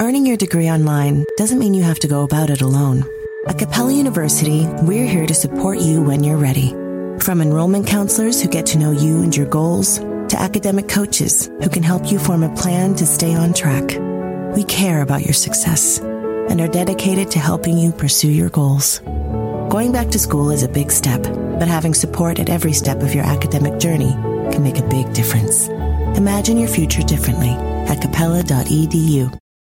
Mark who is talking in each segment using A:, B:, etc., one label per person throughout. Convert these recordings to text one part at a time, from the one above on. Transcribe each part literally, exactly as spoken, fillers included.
A: Earning your degree online doesn't mean you have to go about it alone. At Capella University, we're here to support you when you're ready. From enrollment counselors who get to know you and your goals, to academic coaches who can help you form a plan to stay on track. We care about your success and are dedicated to helping you pursue your goals. Going back to school is a big step, but having support at every step of your academic journey can make a big difference. Imagine your future differently at capella dot e d u.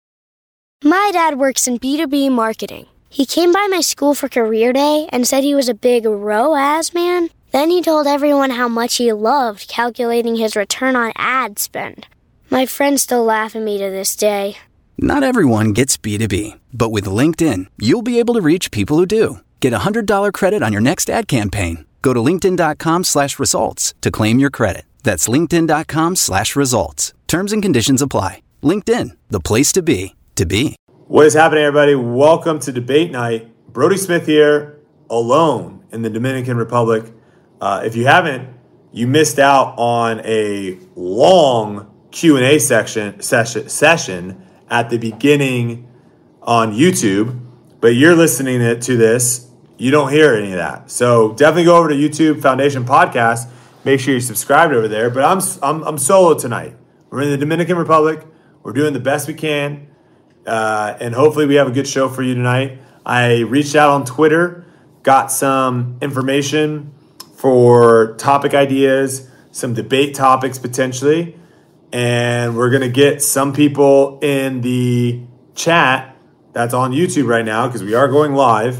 B: My dad works in B two B marketing. He came by my school for career day and said he was a big R O A S man. Then he told everyone how much he loved calculating his return on ad spend. My friends still laugh at me to this day.
C: Not everyone gets B two B, but with LinkedIn, you'll be able to reach people who do. Get a one hundred dollars credit on your next ad campaign. Go to linkedin.com slash results to claim your credit. That's linkedin.com slash results. Terms and conditions apply. LinkedIn, the place to be, to be.
D: What is happening, everybody? Welcome to Debate Night. Brody Smith here, alone in the Dominican Republic. Uh, if you haven't, you missed out on a long Q and A section, session, session at the beginning on YouTube, but you're listening to this, you don't hear any of that. So definitely go over to YouTube Foundation Podcast. Make sure you're subscribed over there. But I'm I'm, I'm solo tonight. We're in the Dominican Republic. We're doing the best we can. Uh, and hopefully we have a good show for you tonight. I reached out on Twitter, got some information for topic ideas, some debate topics potentially. And we're going to get some people in the chat that's on YouTube right now, because we are going live,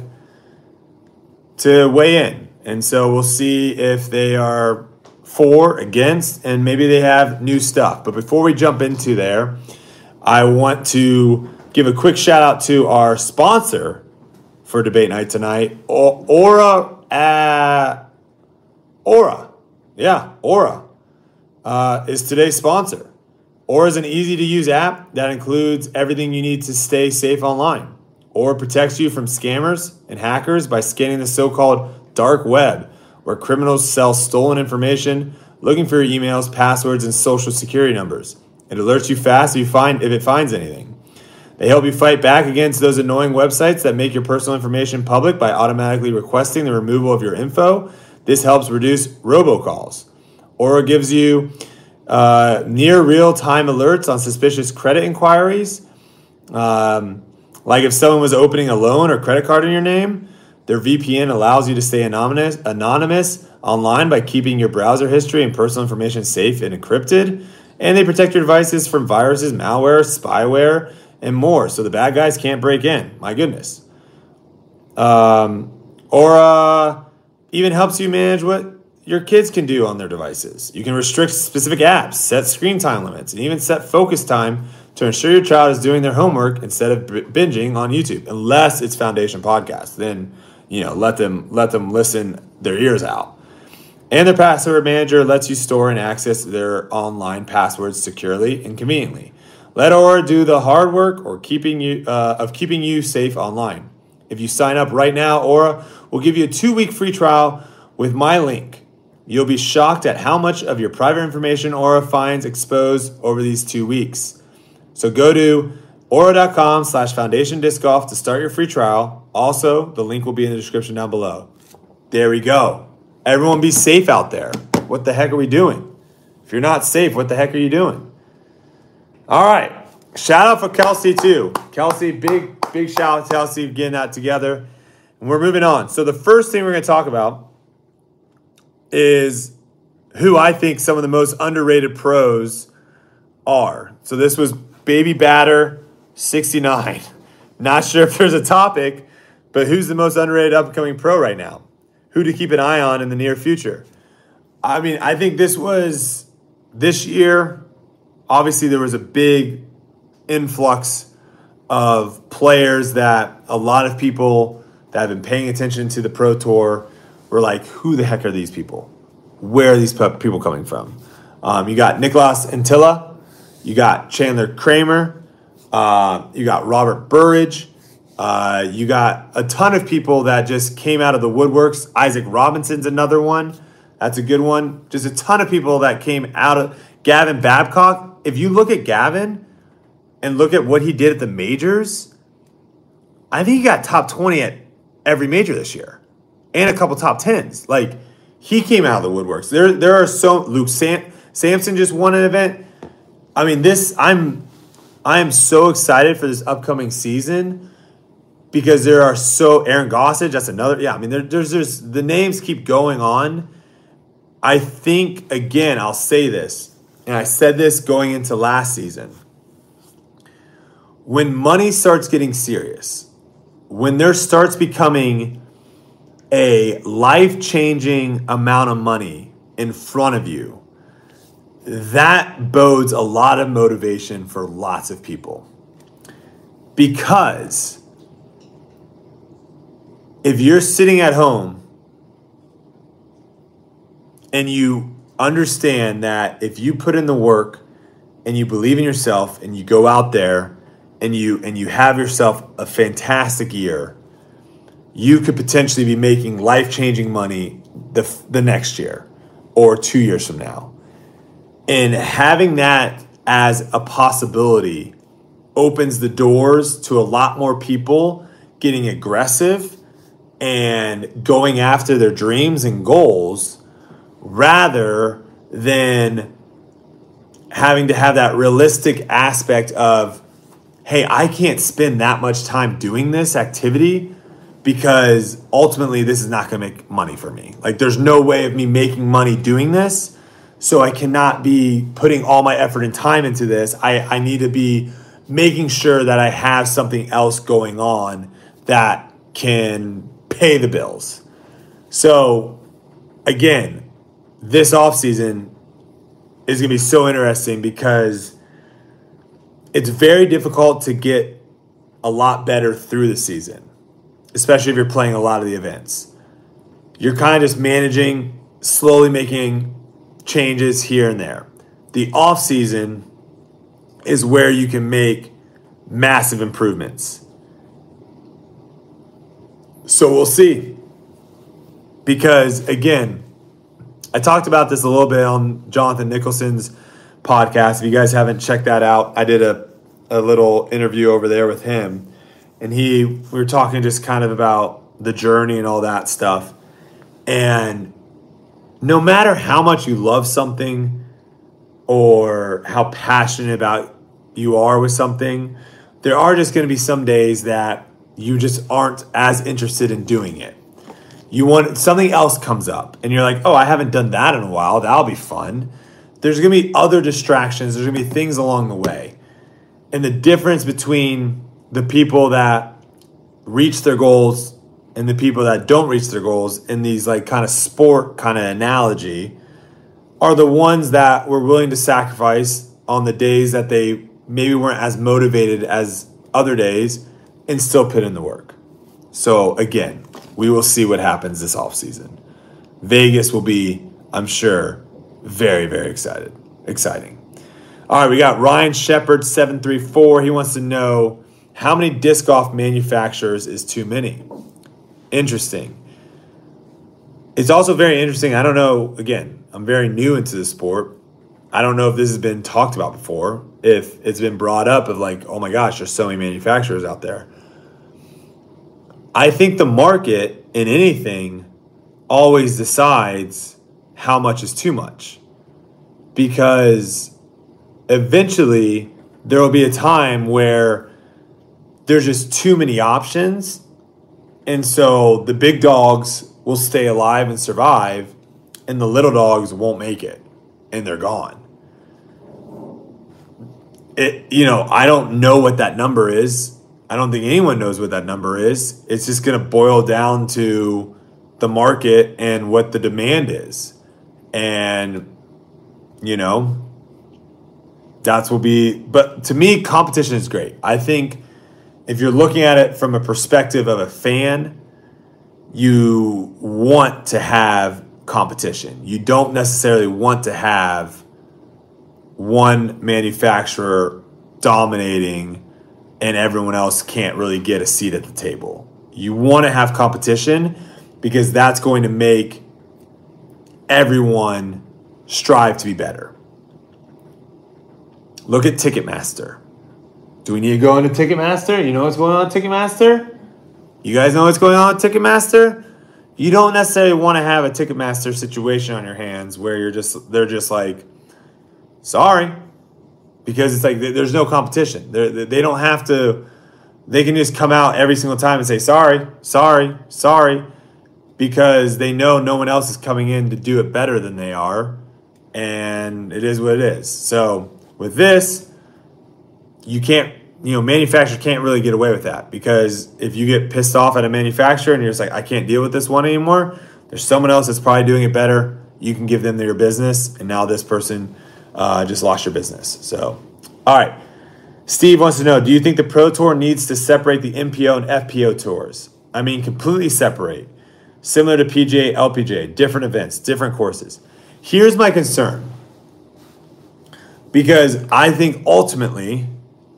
D: to weigh in. And so we'll see if they are for, against, and maybe they have new stuff. But before we jump into there, I want to give a quick shout out to our sponsor for Debate Night tonight, Aura. Uh, Aura. Yeah, Aura uh, is today's sponsor. Aura is an easy-to-use app that includes everything you need to stay safe online. Aura protects you from scammers and hackers by scanning the so-called dark web, where criminals sell stolen information, looking for your emails, passwords, and social security numbers. It alerts you fast if, you find, if it finds anything. They help you fight back against those annoying websites that make your personal information public by automatically requesting the removal of your info. This helps reduce robocalls. Aura gives you uh, near real-time alerts on suspicious credit inquiries. Um, like if someone was opening a loan or credit card in your name, their V P N allows you to stay anonymous, anonymous online by keeping your browser history and personal information safe and encrypted. And they protect your devices from viruses, malware, spyware, and more, so the bad guys can't break in. My goodness. Um, Aura even helps you manage what your kids can do on their devices. You can restrict specific apps, set screen time limits, and even set focus time to ensure your child is doing their homework instead of b- binging on YouTube, unless it's Foundation Podcast. Then, you know, let them let them listen their ears out. And their password manager lets you store and access their online passwords securely and conveniently. Let Aura do the hard work or keeping you uh, of keeping you safe online. If you sign up right now, Aura will give you a two-week free trial with my link. You'll be shocked at how much of your private information Aura finds exposed over these two weeks. So go to aura.com slash foundation disc golf to start your free trial. Also, the link will be in the description down below. There we go. Everyone be safe out there. What the heck are we doing? If you're not safe, what the heck are you doing? All right. Shout out for Kelsey, too. Kelsey, big, big shout out to Kelsey for getting that together. And we're moving on. So the first thing we're going to talk about is who I think some of the most underrated pros are. So this was Baby Batter sixty-nine. Not sure if there's a topic, but who's the most underrated upcoming pro right now? Who to keep an eye on in the near future? I mean, I think this was this year. Obviously, there was a big influx of players that a lot of people that have been paying attention to the Pro Tour were like, who the heck are these people? Where are these people coming from? Um, you got Nicholas Antilla. You got Chandler Kramer. Uh, you got Robert Burridge. Uh, you got a ton of people that just came out of the woodworks. Isaac Robinson's another one. That's a good one. Just a ton of people that came out of Gavin Babcock. If you look at Gavin and look at what he did at the majors, I think he got top twenty at every major this year and a couple top tens. Like, he came out of the woodworks. There there are so Luke Sam, Sampson just won an event. I mean, this I'm I am so excited for this upcoming season because there are so Aaron Gossage, that's another. Yeah, I mean, there, there's there's the names keep going on. I think, again, I'll say this, and I said this going into last season. When money starts getting serious, when there starts becoming a life-changing amount of money in front of you, that bodes a lot of motivation for lots of people. Because if you're sitting at home and you understand that if you put in the work and you believe in yourself and you go out there and you and you have yourself a fantastic year, you could potentially be making life-changing money the the next year or two years from now. And having that as a possibility opens the doors to a lot more people getting aggressive and going after their dreams and goals, rather than having to have that realistic aspect of, hey, I can't spend that much time doing this activity because ultimately this is not going to make money for me. Like, there's no way of me making money doing this, so I cannot be putting all my effort and time into this. I, I need to be making sure that I have something else going on that can pay the bills. So, again, this offseason is going to be so interesting because it's very difficult to get a lot better through the season, especially if you're playing a lot of the events. You're kind of just managing, slowly making changes here and there. The offseason is where you can make massive improvements. So we'll see. Because, again, I talked about this a little bit on Jonathan Nicholson's podcast. If you guys haven't checked that out, I did a, a little interview over there with him. And he, we were talking just kind of about the journey and all that stuff. And no matter how much you love something or how passionate about you are with something, there are just going to be some days that you just aren't as interested in doing it. You want something else comes up and you're like, oh, I haven't done that in a while. That'll be fun. There's going to be other distractions. There's going to be things along the way. And the difference between the people that reach their goals and the people that don't reach their goals in these like kind of sport kind of analogy are the ones that were willing to sacrifice on the days that they maybe weren't as motivated as other days and still put in the work. So again, we will see what happens this offseason. Vegas will be, I'm sure, very, very excited. Exciting. All right, we got Ryan Shepard, seven three four. He wants to know, how many disc golf manufacturers is too many? Interesting. It's also very interesting. I don't know, again, I'm very new into the sport. I don't know if this has been talked about before, if it's been brought up of like, oh my gosh, there's so many manufacturers out there. I think the market in anything always decides how much is too much, because eventually there will be a time where there's just too many options, and so the big dogs will stay alive and survive, and the little dogs won't make it, and they're gone. It, you know, I don't know what that number is. I don't think anyone knows what that number is. It's just going to boil down to the market and what the demand is. And, you know, that's will be, but to me, competition is great. I think if you're looking at it from a perspective of a fan, you want to have competition. You don't necessarily want to have one manufacturer dominating and everyone else can't really get a seat at the table. You want to have competition because that's going to make everyone strive to be better. Look at Ticketmaster. Do we need to go into Ticketmaster? You know what's going on at Ticketmaster? You guys know what's going on at Ticketmaster? You don't necessarily want to have a Ticketmaster situation on your hands where you're just they're just like, sorry, because it's like there's no competition. They they don't have to. They can just come out every single time and say sorry, sorry, sorry, because they know no one else is coming in to do it better than they are, and it is what it is. So with this, you can't. You know, manufacturer can't really get away with that, because if you get pissed off at a manufacturer and you're just like, I can't deal with this one anymore, there's someone else that's probably doing it better. You can give them your business, and now this person uh, just lost your business. So, all right. Steve wants to know, do you think the Pro Tour needs to separate the M P O and F P O tours? I mean, completely separate. Similar to P G A, L P G A, different events, different courses. Here's my concern. Because I think ultimately,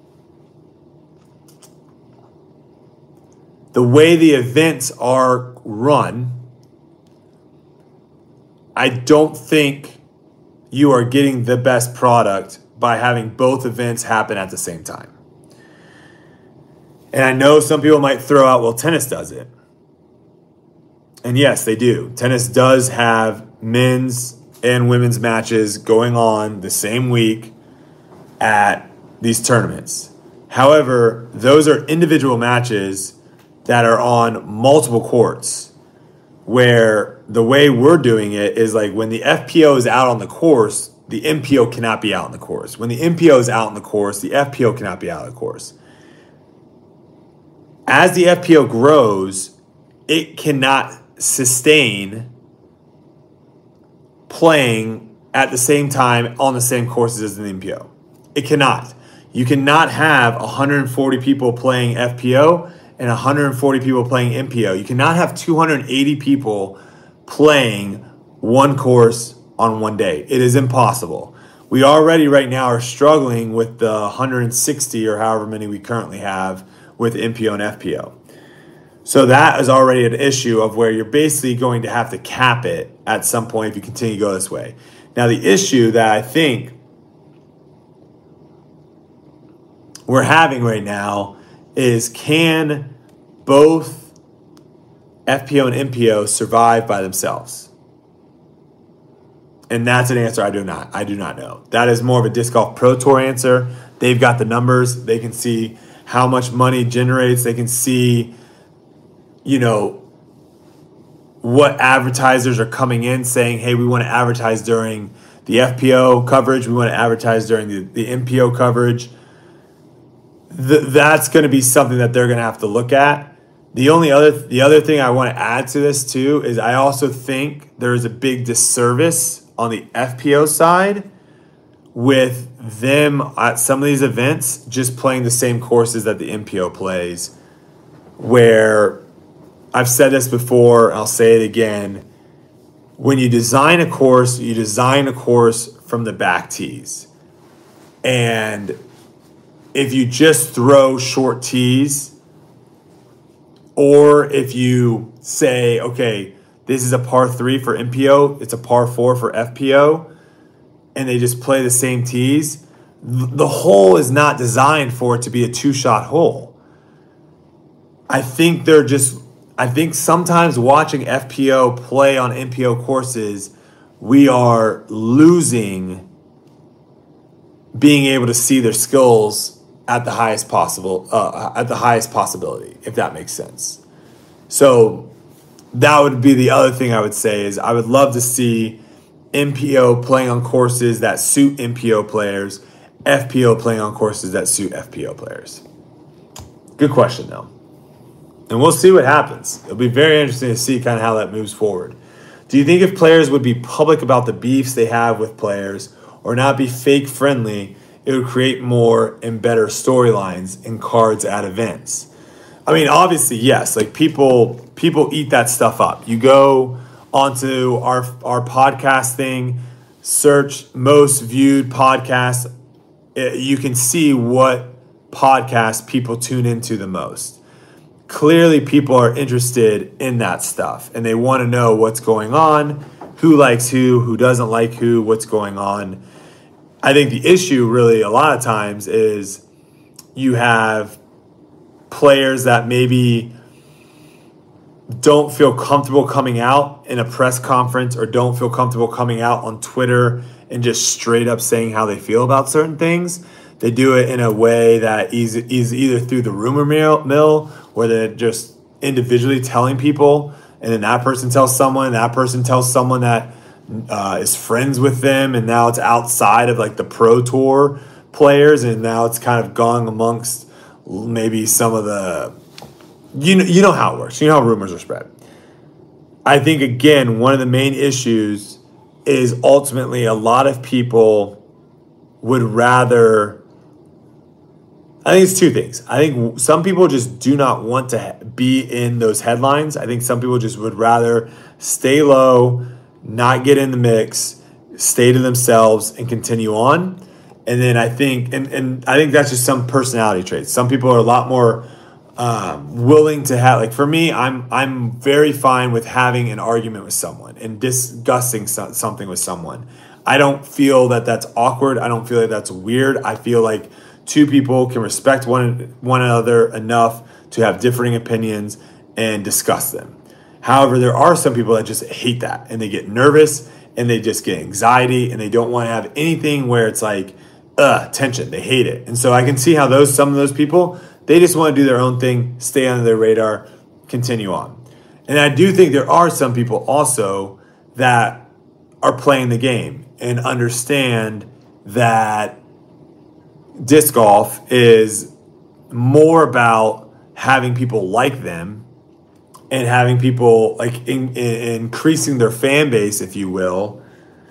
D: the way the events are run, I don't think you are getting the best product by having both events happen at the same time. And I know some people might throw out, well, tennis does it. And yes, they do. Tennis does have men's and women's matches going on the same week at these tournaments. However, those are individual matches that are on multiple courts, where the way we're doing it is like when the F P O is out on the course, the M P O cannot be out on the course. When the M P O is out on the course, the F P O cannot be out on the course. As the F P O grows, it cannot sustain playing at the same time on the same courses as the M P O. It cannot. You cannot have one hundred forty people playing F P O and one hundred forty people playing M P O. You cannot have two hundred eighty people playing one course on one day. It is impossible. We already right now are struggling with the one hundred sixty or however many we currently have with M P O and F P O. So that is already an issue of where you're basically going to have to cap it at some point if you continue to go this way. Now, the issue that I think we're having right now is, can both F P O and M P O survive by themselves? And that's an answer I do not. I do not know. That is more of a Disc Golf Pro Tour answer. They've got the numbers. They can see how much money generates. They can see, you know, what advertisers are coming in saying, hey, we want to advertise during the F P O coverage. We want to advertise during the, the M P O coverage. Th- that's going to be something that they're going to have to look at. The only other the other thing I want to add to this too is I also think there is a big disservice on the F P O side with them at some of these events just playing the same courses that the M P O plays, where I've said this before, I'll say it again. When you design a course, you design a course from the back tees. And if you just throw short tees, or if you say, okay, this is a par three for M P O, it's a par four for F P O, and they just play the same tees, the hole is not designed for it to be a two-shot hole. I think they're just, I think sometimes watching F P O play on M P O courses, we are losing being able to see their skills at the highest possible, uh, at the highest possibility, if that makes sense. So that would be the other thing I would say is I would love to see M P O playing on courses that suit M P O players, F P O playing on courses that suit F P O players. Good question, though. And we'll see what happens. It'll be very interesting to see kind of how that moves forward. Do you think if players would be public about the beefs they have with players or not be fake friendly, it would create more and better storylines and cards at events? I mean, obviously, yes. Like people, people eat that stuff up. You go onto our our podcast thing, search most viewed podcasts. You can see what podcasts people tune into the most. Clearly, people are interested in that stuff, and they want to know what's going on, who likes who, who doesn't like who, what's going on. I think the issue really a lot of times is, you have players that maybe don't feel comfortable coming out in a press conference or don't feel comfortable coming out on Twitter and just straight up saying how they feel about certain things. They do it in a way that is, is either through the rumor mill, mill where they're just individually telling people, and then that person tells someone, that person tells someone that uh, is friends with them, and now it's outside of like the Pro Tour players, and now it's kind of gone amongst maybe some of the, you know, you know how it works. You know how rumors are spread. I think, again, one of the main issues is ultimately a lot of people would rather, I think it's two things. I think some people just do not want to be in those headlines. I think some people just would rather stay low, not get in the mix, stay to themselves, and continue on. And then I think, and, and I think that's just some personality traits. Some people are a lot more um, willing to have, like for me, I'm I'm very fine with having an argument with someone and discussing so, something with someone. I don't feel that that's awkward. I don't feel like that's weird. I feel like two people can respect one one another enough to have differing opinions and discuss them. However, there are some people that just hate that, and they get nervous, and they just get anxiety, and they don't want to have anything where it's like, uh, tension. They hate it. And so I can see how those some of those people, they just want to do their own thing, stay under their radar, continue on. And I do think there are some people also that are playing the game and understand that disc golf is more about having people like them and having people like in, in, increasing their fan base, if you will,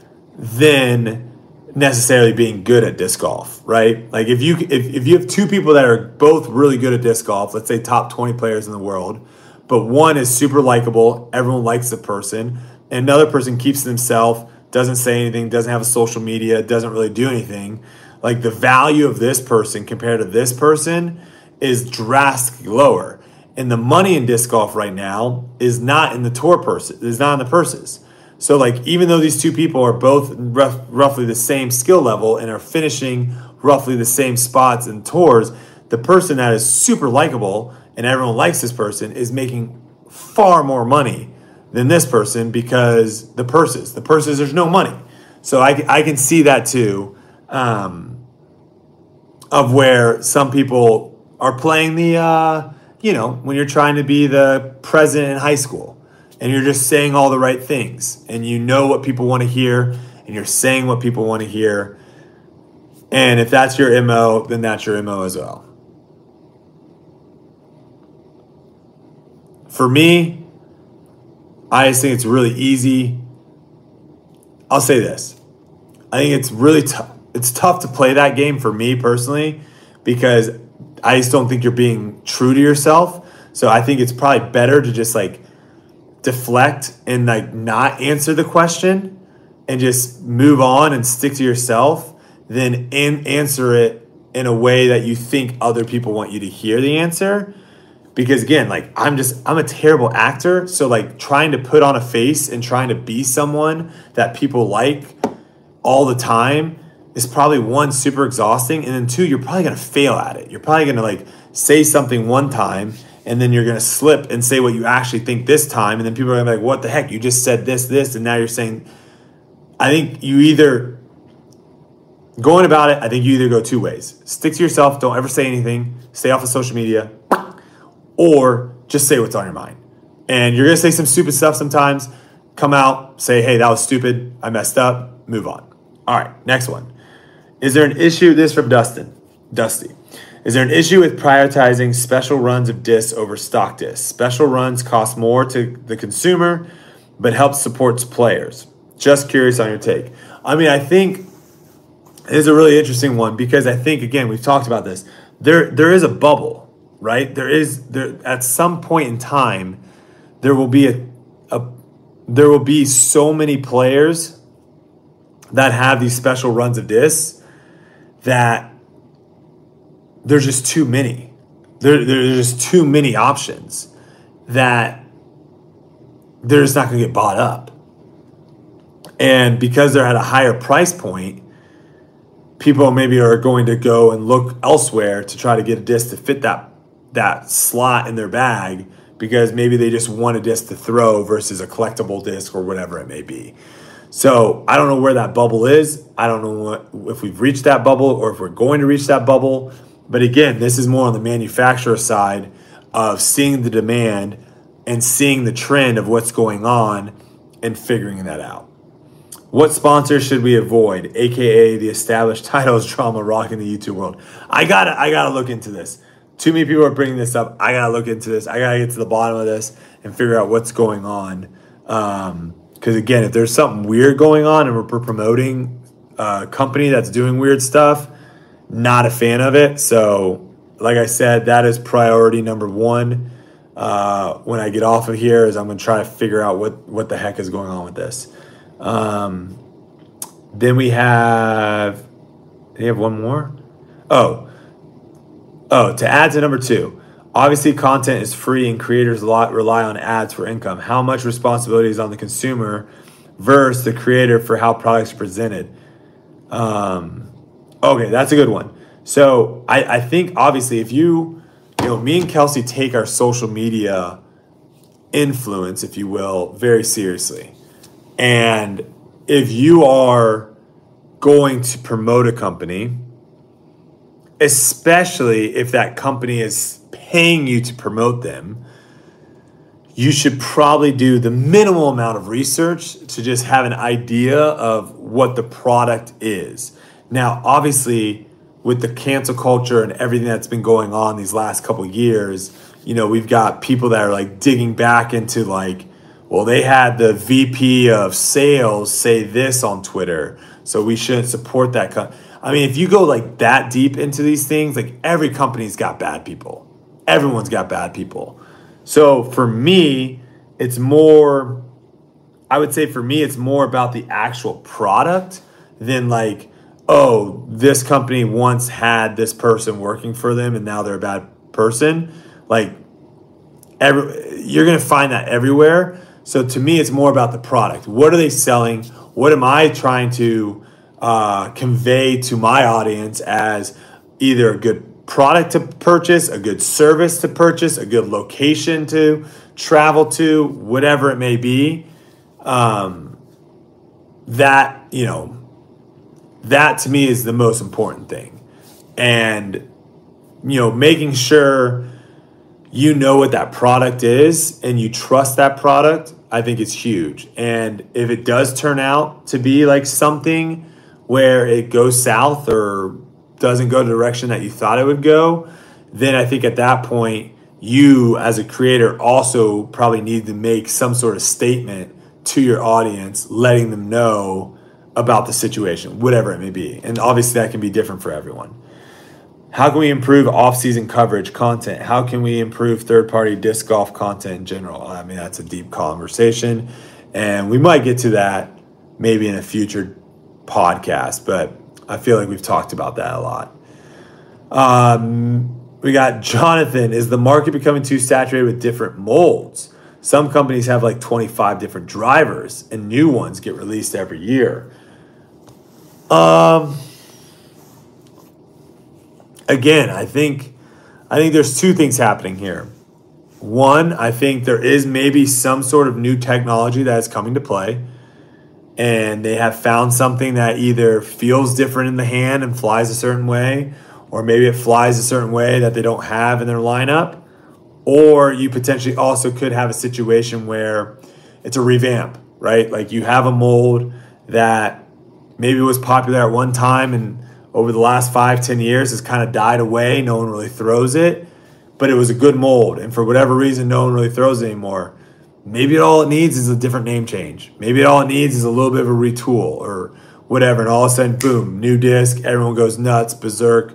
D: than necessarily being good at disc golf, right? Like if you if, if you have two people that are both really good at disc golf, let's say top twenty players in the world, but one is super likable, everyone likes the person, and another person keeps to himself, doesn't say anything, doesn't have a social media, doesn't really do anything, like the value of this person compared to this person is drastically lower. And the money in disc golf right now is not in the tour purses, is not in the purses. So like even though these two people are both rough, roughly the same skill level and are finishing roughly the same spots in tours, the person that is super likable and everyone likes this person is making far more money than this person because the purses, the purses, there's no money. So I, I can see that too, um, of where some people are playing the, uh, you know, when you're trying to be the president in high school and you're just saying all the right things and you know what people want to hear and you're saying what people want to hear. And if that's your M O, then that's your M O as well. For me, I just think it's really easy. I'll say this. I think it's really tough. It's tough to play that game for me personally because I just don't think you're being true to yourself. So I think it's probably better to just like deflect and like not answer the question and just move on and stick to yourself than in answer it in a way that you think other people want you to hear the answer. Because again, like I'm just, I'm a terrible actor. So like trying to put on a face and trying to be someone that people like all the time is probably one, super exhausting. And then two, you're probably going to fail at it. You're probably going to like say something one time and then you're going to slip and say what you actually think this time. And then people are going to be like, what the heck? You just said this, this, and now you're saying, I think you either, going about it, I think you either go two ways. Stick to yourself. Don't ever say anything. Stay off of social media. Or just say what's on your mind. And you're going to say some stupid stuff sometimes. Come out, say, hey, that was stupid. I messed up. Move on. All right, next one. Is there an issue, this from Dustin, Dusty. Is there an issue with prioritizing special runs of discs over stock discs? Special runs cost more to the consumer, but help supports players. Just curious on your take. I mean, I think it is a really interesting one because I think, again, we've talked about this. There, there is a bubble, right? There is, there at some point in time, there will be a, a there will be so many players that have these special runs of discs that there's just too many. There, there's just too many options that they're just not going to get bought up. And because they're at a higher price point, people maybe are going to go and look elsewhere to try to get a disc to fit that that slot in their bag because maybe they just want a disc to throw versus a collectible disc or whatever it may be. So I don't know where that bubble is. I don't know what, if we've reached that bubble or if we're going to reach that bubble. But again, this is more on the manufacturer side of seeing the demand and seeing the trend of what's going on and figuring that out. What sponsors should we avoid, aka the established titles drama rocking the YouTube world? I gotta, I gotta look into this. Too many people are bringing this up. I gotta look into this. I gotta get to the bottom of this and figure out what's going on. Um, Because again, if there's something weird going on and we're promoting a company that's doing weird stuff, not a fan of it. So, like I said, that is priority number one. Uh, when I get off of here, is I'm going to try to figure out what what the heck is going on with this. Um, then we have. Do you have one more? Oh, oh. To add to number two. Obviously, content is free and creators rely on ads for income. How much responsibility is on the consumer versus the creator for how products are presented? Um, okay, that's a good one. So I, I think, obviously, if you, you know, me and Kelsey take our social media influence, if you will, very seriously. And if you are going to promote a company, especially if that company is paying you to promote them, you should probably do the minimal amount of research to just have an idea of what the product is. Now, obviously, with the cancel culture and everything that's been going on these last couple of years, you know, we've got people that are like digging back into like, well, they had the V P of sales say this on Twitter, so we shouldn't support that company. I mean, if you go like that deep into these things, like every company's got bad people. Everyone's got bad people. So for me, it's more, I would say for me, it's more about the actual product than like, oh, this company once had this person working for them and now they're a bad person. Like, every, you're going to find that everywhere. So to me, it's more about the product. What are they selling? What am I trying to uh, convey to my audience as either a good product to purchase, a good service to purchase, a good location to travel to, whatever it may be. Um, that, you know, that to me is the most important thing. And, you know, making sure you know what that product is and you trust that product, I think is huge. And if it does turn out to be like something where it goes south or doesn't go the direction that you thought it would go, then I think at that point, you as a creator also probably need to make some sort of statement to your audience, letting them know about the situation, whatever it may be. And obviously that can be different for everyone. How can we improve off-season coverage content? How can we improve third-party disc golf content in general? I mean, that's a deep conversation, and we might get to that maybe in a future podcast, but I feel like we've talked about that a lot. Um, we got Jonathan. Is the market becoming too saturated with different molds? Some companies have like twenty-five different drivers and new ones get released every year. Um, again, I think, I think there's two things happening here. One, I think there is maybe some sort of new technology that is coming to play. And they have found something that either feels different in the hand and flies a certain way, or maybe it flies a certain way that they don't have in their lineup. Or you potentially also could have a situation where it's a revamp, right? Like you have a mold that maybe was popular at one time and over the last five, ten years has kind of died away. No one really throws it, but it was a good mold. And for whatever reason, no one really throws it anymore. Maybe all it needs is a different name change. Maybe all it needs is a little bit of a retool or whatever. And all of a sudden, boom, new disc. Everyone goes nuts, berserk.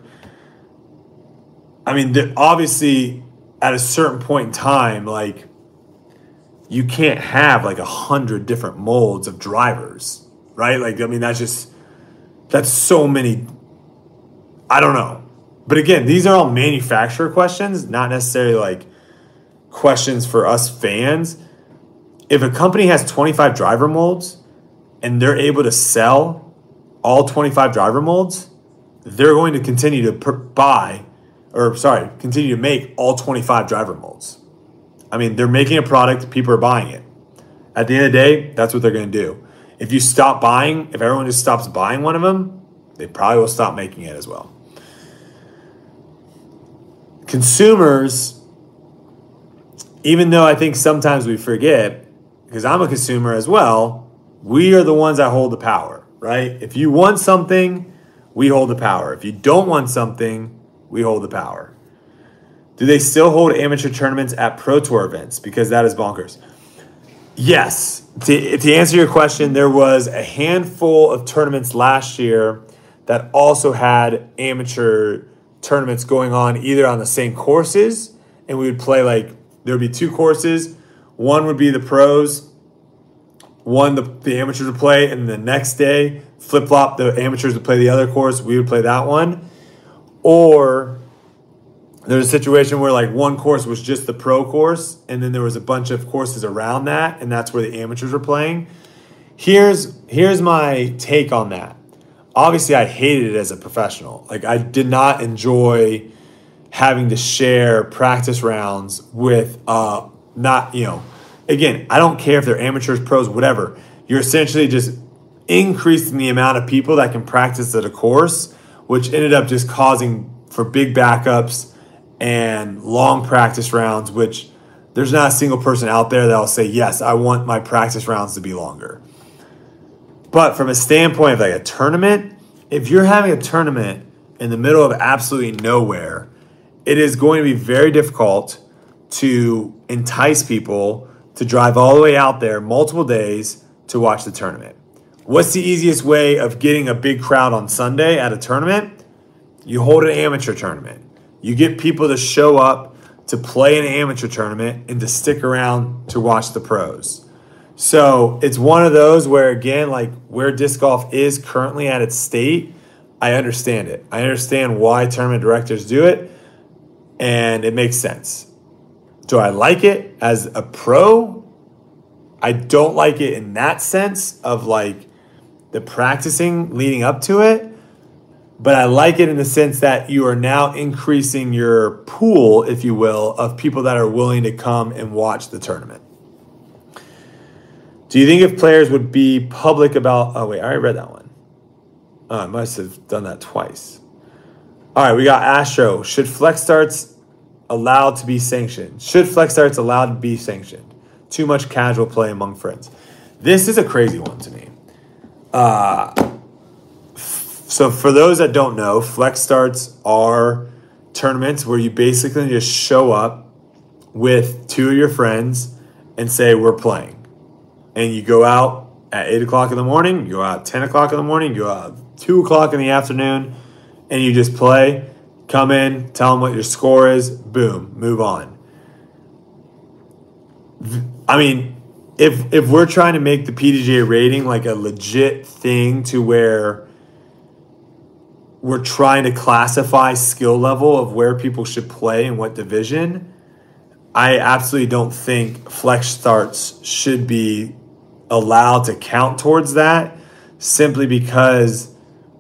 D: I mean, obviously, at a certain point in time, like, you can't have like a hundred different molds of drivers, right? Like, I mean, that's just, that's so many. I don't know. But again, these are all manufacturer questions, not necessarily like questions for us fans. If a company has twenty-five driver molds and they're able to sell all twenty-five driver molds, they're going to continue to per- buy, or sorry, continue to make all twenty-five driver molds. I mean, they're making a product, people are buying it. At the end of the day, that's what they're going to do. If you stop buying, if everyone just stops buying one of them, they probably will stop making it as well. Consumers, even though I think sometimes we forget, because I'm a consumer as well, we are the ones that hold the power, right? If you want something, we hold the power. If you don't want something, we hold the power. Do they still hold amateur tournaments at Pro Tour events? Because that is bonkers. Yes. To, to answer your question, there was a handful of tournaments last year that also had amateur tournaments going on either on the same courses, and we would play like, there would be two courses. One would be the pros, one the, the amateurs would play, and the next day, flip-flop, the amateurs would play the other course, we would play that one. Or there's a situation where like one course was just the pro course, and then there was a bunch of courses around that, and that's where the amateurs were playing. Here's here's my take on that. Obviously, I hated it as a professional. Like, I did not enjoy having to share practice rounds with uh not, you know, again, I don't care if they're amateurs, pros, whatever. You're essentially just increasing the amount of people that can practice at a course, which ended up just causing for big backups and long practice rounds, which there's not a single person out there that will say, yes, I want my practice rounds to be longer. But from a standpoint of like a tournament, if you're having a tournament in the middle of absolutely nowhere, it is going to be very difficult to entice people to drive all the way out there multiple days to watch the tournament. What's the easiest way of getting a big crowd on Sunday at a tournament? You hold an amateur tournament. You get people to show up to play an amateur tournament and to stick around to watch the pros. So it's one of those where, again, like where disc golf is currently at its state, I understand it. I understand why tournament directors do it, and it makes sense. Do I like it as a pro? I don't like it in that sense of like the practicing leading up to it, but I like it in the sense that you are now increasing your pool, if you will, of people that are willing to come and watch the tournament. Do you think if players would be public about... Oh, wait, I already read that one. Oh, I must have done that twice. All right, we got Astro. Should flex starts allowed to be sanctioned? Should flex starts allowed to be sanctioned? Too much casual play among friends. This is a crazy one to me. Uh, so for those that don't know, flex starts are tournaments where you basically just show up with two of your friends and say, we're playing. And you go out at eight o'clock in the morning, you go out at ten o'clock in the morning, you go out at two o'clock in the afternoon, and you just play, come in, tell them what your score is, boom, move on. I mean, if if we're trying to make the P D G A rating like a legit thing to where we're trying to classify skill level of where people should play in what division, I absolutely don't think flex starts should be allowed to count towards that, simply because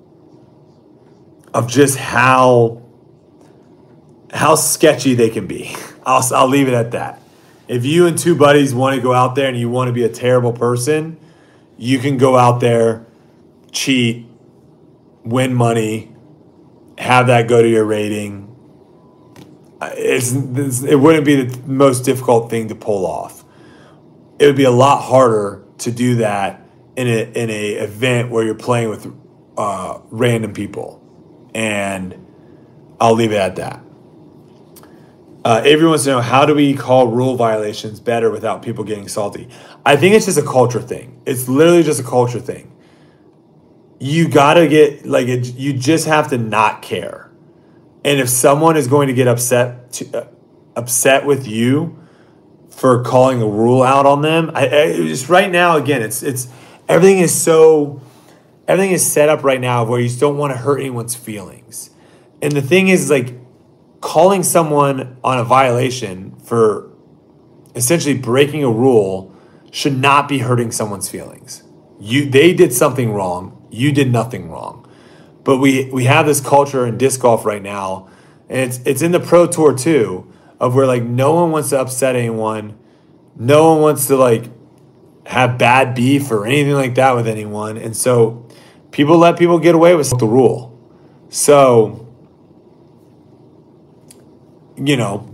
D: of just how how sketchy they can be. I'll I'll leave it at that. If you and two buddies want to go out there and you want to be a terrible person, you can go out there, cheat, win money, have that go to your rating. It's, it's, it wouldn't be the most difficult thing to pull off. It would be a lot harder to do that in a in a event where you're playing with uh, random people. And I'll leave it at that. Uh, Avery wants to know, how do we call rule violations better without people getting salty? I think it's just a culture thing. It's literally just a culture thing. You got to get, like, it, you just have to not care. And if someone is going to get upset to, uh, upset with you for calling a rule out on them, I, I just right now, again, it's it's everything is so everything is set up right now where you just don't want to hurt anyone's feelings. And the thing is, like, calling someone on a violation for essentially breaking a rule should not be hurting someone's feelings. You they did something wrong. You did nothing wrong. But we we have this culture in disc golf right now, and it's it's in the Pro Tour too, of where like no one wants to upset anyone, no one wants to like have bad beef or anything like that with anyone, and so people let people get away with the rule. So, you know,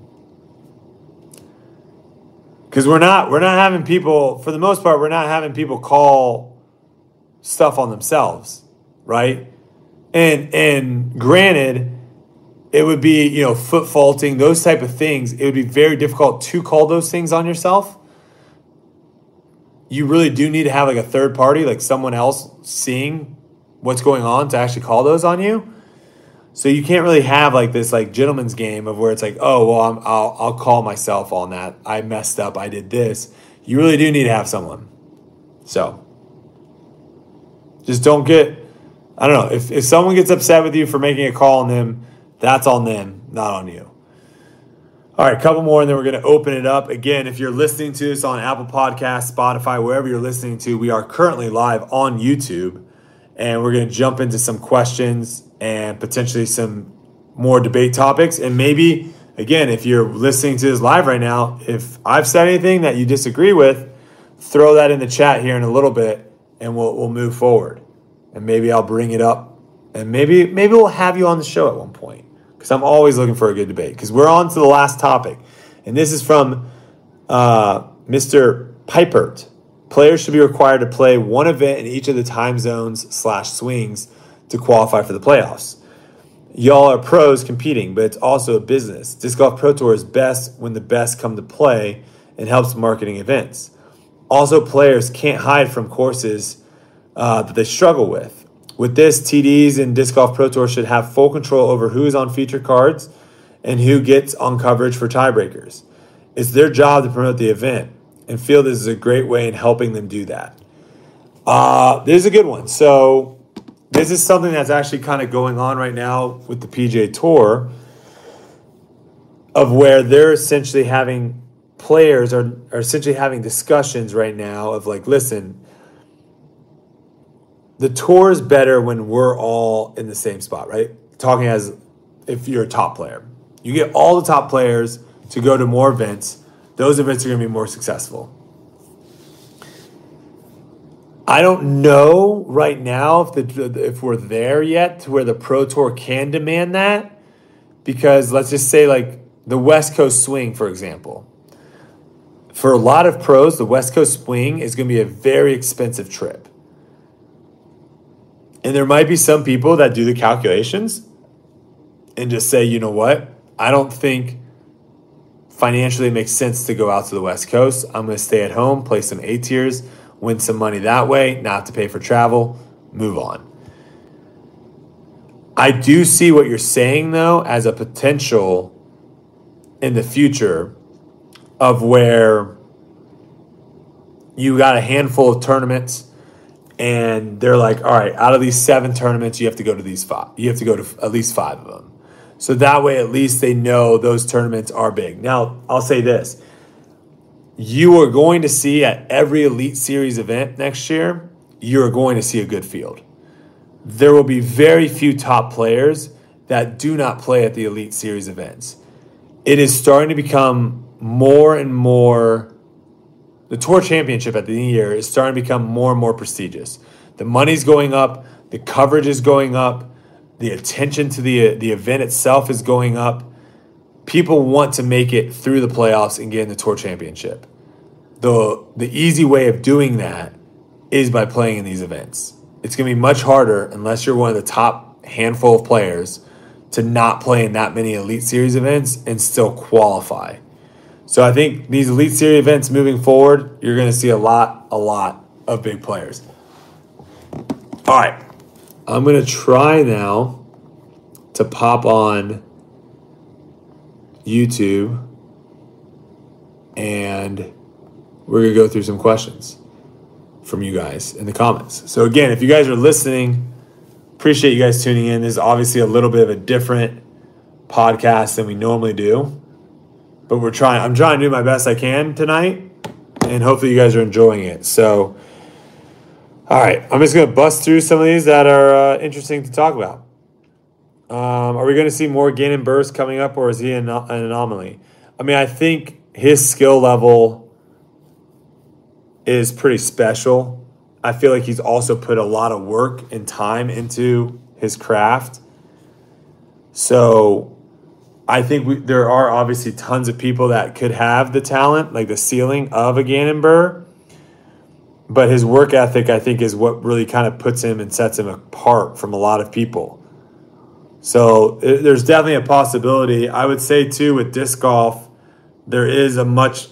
D: because we're not we're not having people, for the most part, we're not having people call stuff on themselves, right? And and granted, it would be, you know, foot faulting, those type of things. It would be very difficult to call those things on yourself. You really do need to have like a third party, like someone else seeing what's going on to actually call those on you. So you can't really have like this like gentleman's game of where it's like, oh, well, I'm, I'll I'll call myself on that. I messed up. I did this. You really do need to have someone. So just don't get, I don't know, if, if someone gets upset with you for making a call on them, that's on them, not on you. All right, a couple more, and then we're going to open it up. Again, if you're listening to this on Apple Podcasts, Spotify, wherever you're listening to, we are currently live on YouTube, and we're going to jump into some questions and potentially some more debate topics. And maybe, again, if you're listening to this live right now, if I've said anything that you disagree with, throw that in the chat here in a little bit, and we'll we'll move forward. And maybe I'll bring it up, and maybe maybe we'll have you on the show at one point, because I'm always looking for a good debate. Because we're on to the last topic, and this is from uh, Mister Pipert. Players should be required to play one event in each of the time zones slash swings to qualify for the playoffs. Y'all are pros competing, but it's also a business. Disc Golf Pro Tour is best when the best come to play and helps marketing events. Also, players can't hide from courses uh, that they struggle with. With this, T Ds and Disc Golf Pro Tour should have full control over who is on feature cards and who gets on coverage for tiebreakers. It's their job to promote the event, and feel this is a great way in helping them do that. Uh, this is a good one. So this is something that's actually kind of going on right now with the P G A Tour, of where they're essentially having players are, are essentially having discussions right now of like, listen, the tour is better when we're all in the same spot, right? Talking as if you're a top player. You get all the top players to go to more events. Those events are going to be more successful. I don't know right now if the if we're there yet to where the Pro Tour can demand that, because let's just say like the West Coast swing, for example. For a lot of pros, the West Coast swing is going to be a very expensive trip. And there might be some people that do the calculations and just say, you know what? I don't think financially it makes sense to go out to the West Coast. I'm going to stay at home, play some A tiers, win some money that way, not to pay for travel, move on. I do see what you're saying, though, as a potential in the future of where you got a handful of tournaments and they're like, all right, out of these seven tournaments, you have to go to these five. You have to go to at least five of them. So that way, at least they know those tournaments are big. Now, I'll say this. You are going to see at every Elite Series event next year, you are going to see a good field. There will be very few top players that do not play at the Elite Series events. It is starting to become more and more, the Tour Championship at the end of the year is starting to become more and more prestigious. The money's going up, the coverage is going up, the attention to the the event itself is going up. People want to make it through the playoffs and get in the Tour Championship. The, the easy way of doing that is by playing in these events. It's going to be much harder unless you're one of the top handful of players to not play in that many Elite Series events and still qualify. So I think these Elite Series events moving forward, you're going to see a lot, a lot of big players. All right. I'm going to try now to pop on YouTube and we're going to go through some questions from you guys in the comments. So again, if you guys are listening, appreciate you guys tuning in. This is obviously a little bit of a different podcast than we normally do, but we're trying, I'm trying to do my best I can tonight, and hopefully you guys are enjoying it. So All right, I'm just going to bust through some of these that are uh, interesting to talk about. Um, are we going to see more Gannon Buhr coming up, or is he an, an anomaly? I mean, I think his skill level is pretty special. I feel like he's also put a lot of work and time into his craft. So I think we, there are obviously tons of people that could have the talent, like the ceiling of a Gannon Buhr. But his work ethic, I think, is what really kind of puts him and sets him apart from a lot of people. So it, there's definitely a possibility. I would say, too, with disc golf, there is a much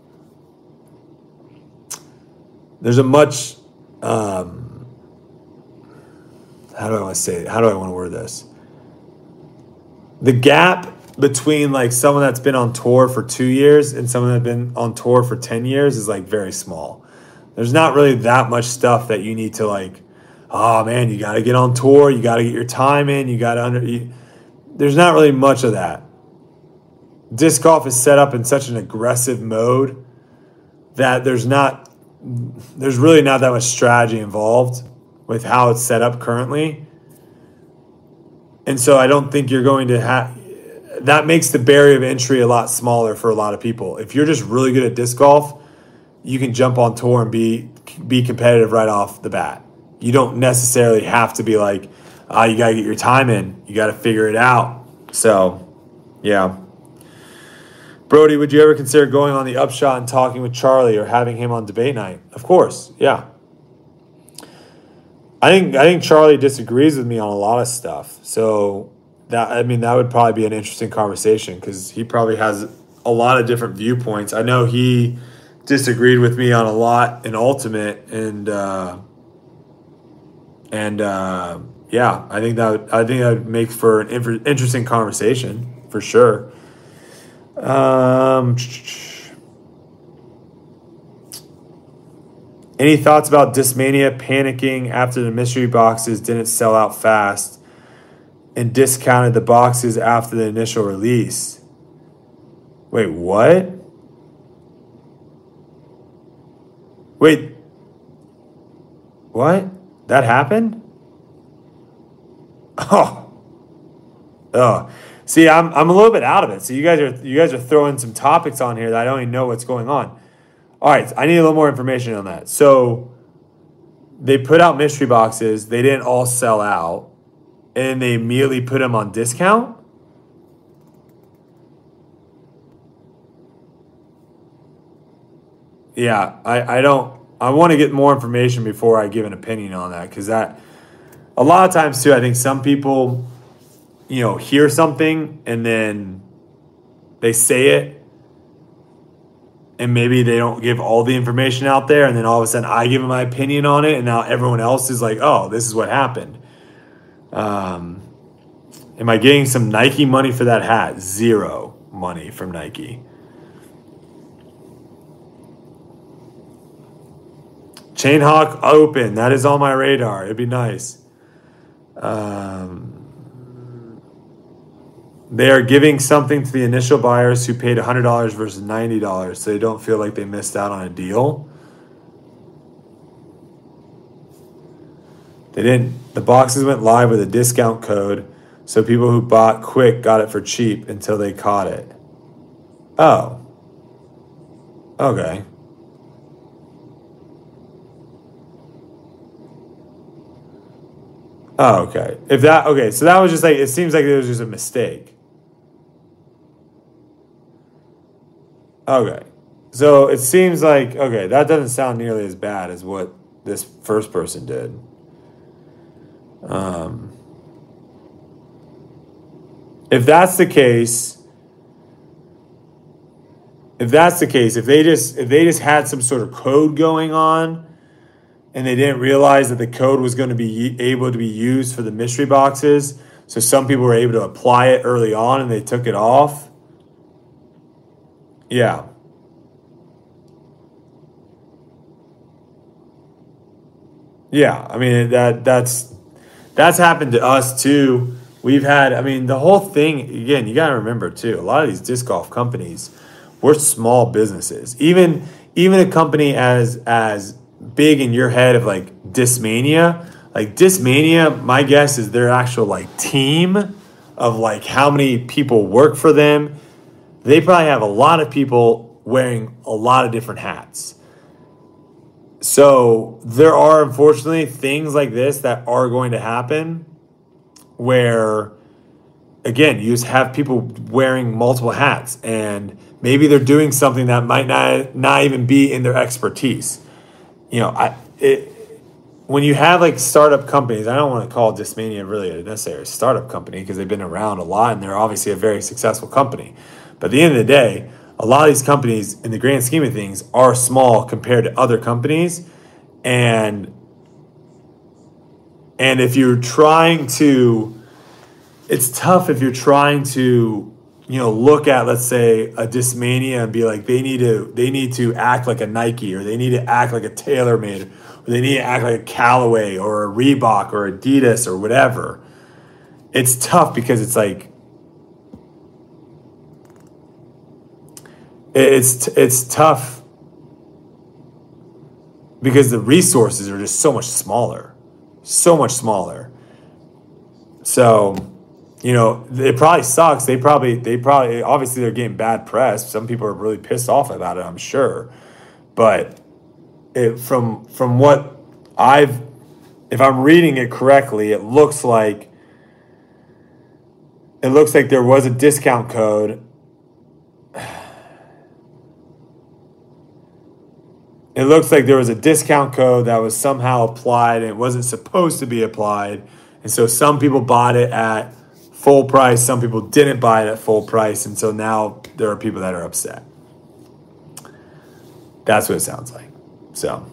D: there's a much um, how do I want to say it? How do I want to word this? The gap between like someone that's been on tour for two years and someone that's been on tour for ten years is like very small. There's not really that much stuff that you need to like, oh man, you got to get on tour, you got to get your time in, you got to under. You, there's not really much of that. Disc golf is set up in such an aggressive mode that there's not, there's really not that much strategy involved with how it's set up currently. And so I don't think you're going to have, that makes the barrier of entry a lot smaller for a lot of people. If you're just really good at disc golf, you can jump on tour and be be competitive right off the bat. You don't necessarily have to be like, ah, oh, you got to get your time in. You got to figure it out. So, yeah. Brody, would you ever consider going on the Upshot and talking with Charlie or having him on debate night? Of course, yeah. I think I think Charlie disagrees with me on a lot of stuff. So, that I mean, that would probably be an interesting conversation because he probably has a lot of different viewpoints. I know he disagreed with me on a lot in Ultimate, and uh, and uh, yeah, I think that would, I think that would make for an inf- interesting conversation for sure. Um, any thoughts about Discmania panicking after the mystery boxes didn't sell out fast and discounted the boxes after the initial release? Wait, what? Wait, what? That happened? Oh, oh. See, I'm I'm a little bit out of it. So you guys are you guys are throwing some topics on here that I don't even know what's going on. All right, I need a little more information on that. So they put out mystery boxes. They didn't all sell out, and they immediately put them on discount. Yeah, I, I don't, I want to get more information before I give an opinion on that, because that, a lot of times too, I think some people, you know, hear something and then they say it and maybe they don't give all the information out there, and then all of a sudden I give my opinion on it and now everyone else is like, oh, this is what happened. Um, am I getting some Nike money for that hat? Zero money from Nike. Chainhawk Open, that is on my radar. It'd be nice. Um, they are giving something to the initial buyers who paid one hundred dollars versus ninety dollars, so they don't feel like they missed out on a deal. They didn't. The boxes went live with a discount code, so people who bought quick got it for cheap until they caught it. Oh. Okay. Oh, okay. If that okay, so that was just like, it seems like it was just a mistake. Okay. So it seems like, okay, that doesn't sound nearly as bad as what this first person did. Um, if that's the case, if that's the case, if they just if they just had some sort of code going on, and they didn't realize that the code was going to be able to be used for the mystery boxes, so some people were able to apply it early on and they took it off. Yeah. Yeah, I mean, that that's that's happened to us too. We've had, I mean, the whole thing, again, you got to remember too, a lot of these disc golf companies, we're small businesses. Even even a company as as big in your head of like Discmania. Like Discmania, my guess is their actual like team of like how many people work for them. They probably have a lot of people wearing a lot of different hats. So there are unfortunately things like this that are going to happen where, again, you just have people wearing multiple hats and maybe they're doing something that might not, not even be in their expertise. You know, I it, when you have like startup companies, I don't want to call Discmania really a necessarily startup company because they've been around a lot and they're obviously a very successful company. But at the end of the day, a lot of these companies, in the grand scheme of things, are small compared to other companies. And and if you're trying to, it's tough if you're trying to, you know, look at, let's say, a Discmania and be like, they need to they need to act like a Nike, or they need to act like a TaylorMade, or they need to act like a Callaway or a Reebok or Adidas or whatever. It's tough because it's like, It's it's tough because the resources are just so much smaller, so much smaller. So, you know, it probably sucks. They probably they probably obviously they're getting bad press. Some people are really pissed off about it, I'm sure. But it, from from what I've, if I'm reading it correctly, it looks like it looks like there was a discount code. It looks like there was a discount code that was somehow applied and it wasn't supposed to be applied. And so some people bought it at full price. Some people didn't buy it at full price. And so now there are people that are upset. That's what it sounds like. So,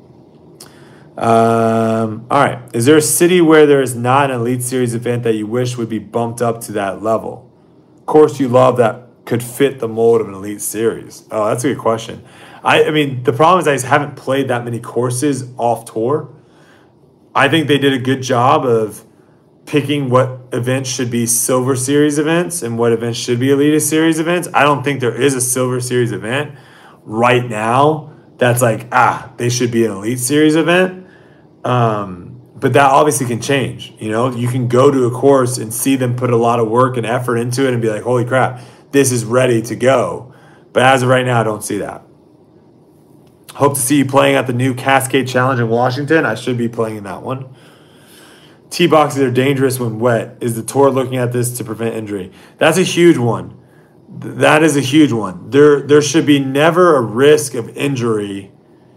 D: um, all right. Is there a city where there is not an Elite Series event that you wish would be bumped up to that level? Of course, you love that could fit the mold of an Elite Series. Oh, that's a good question. I, I mean, the problem is I just haven't played that many courses off tour. I think they did a good job of picking what events should be Silver Series events and what events should be Elite Series events. I don't think there is a Silver Series event right now that's like, ah, they should be an Elite Series event. Um, but that obviously can change. You know, you can go to a course and see them put a lot of work and effort into it and be like, holy crap, this is ready to go. But as of right now, I don't see that. Hope to see you playing at the new Cascade Challenge in Washington. I should be playing in that one. Tee boxes are dangerous when wet. Is the tour looking at this to prevent injury? That's a huge one. That is a huge one. There, there should be never a risk of injury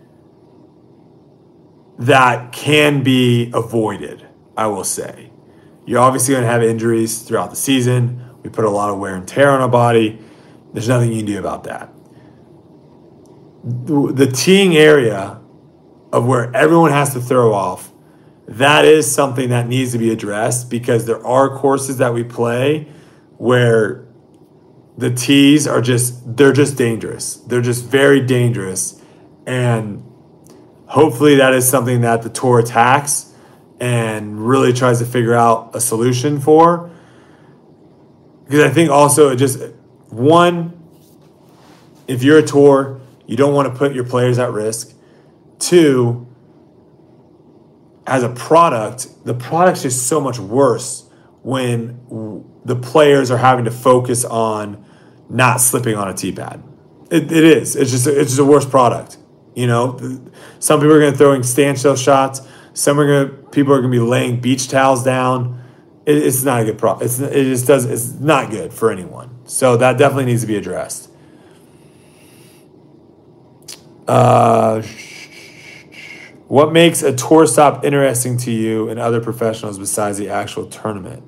D: that can be avoided, I will say. You're obviously going to have injuries throughout the season. We put a lot of wear and tear on our body. There's nothing you can do about that. The teeing area of where everyone has to throw off, that is something that needs to be addressed because there are courses that we play where the tees are just, they're just dangerous. They're just very dangerous. And hopefully that is something that the tour attacks and really tries to figure out a solution for. Because I think also it just, one, if you're a tour, you don't want to put your players at risk. Two, as a product, the product's just so much worse when the players are having to focus on not slipping on a tee pad. It, it is. It's just it's just a worse product. You know, some people are going to throw in standstill shots. Some are going to people are going to be laying beach towels down. It, it's not a good product. It's it just does. It's not good for anyone. So that definitely needs to be addressed. Uh, what makes a tour stop interesting to you and other professionals besides the actual tournament?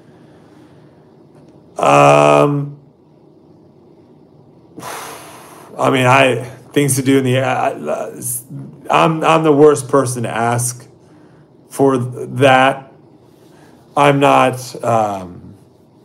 D: Um, I mean, I things to do in the. I, I'm I'm the worst person to ask for that. I'm not. Um,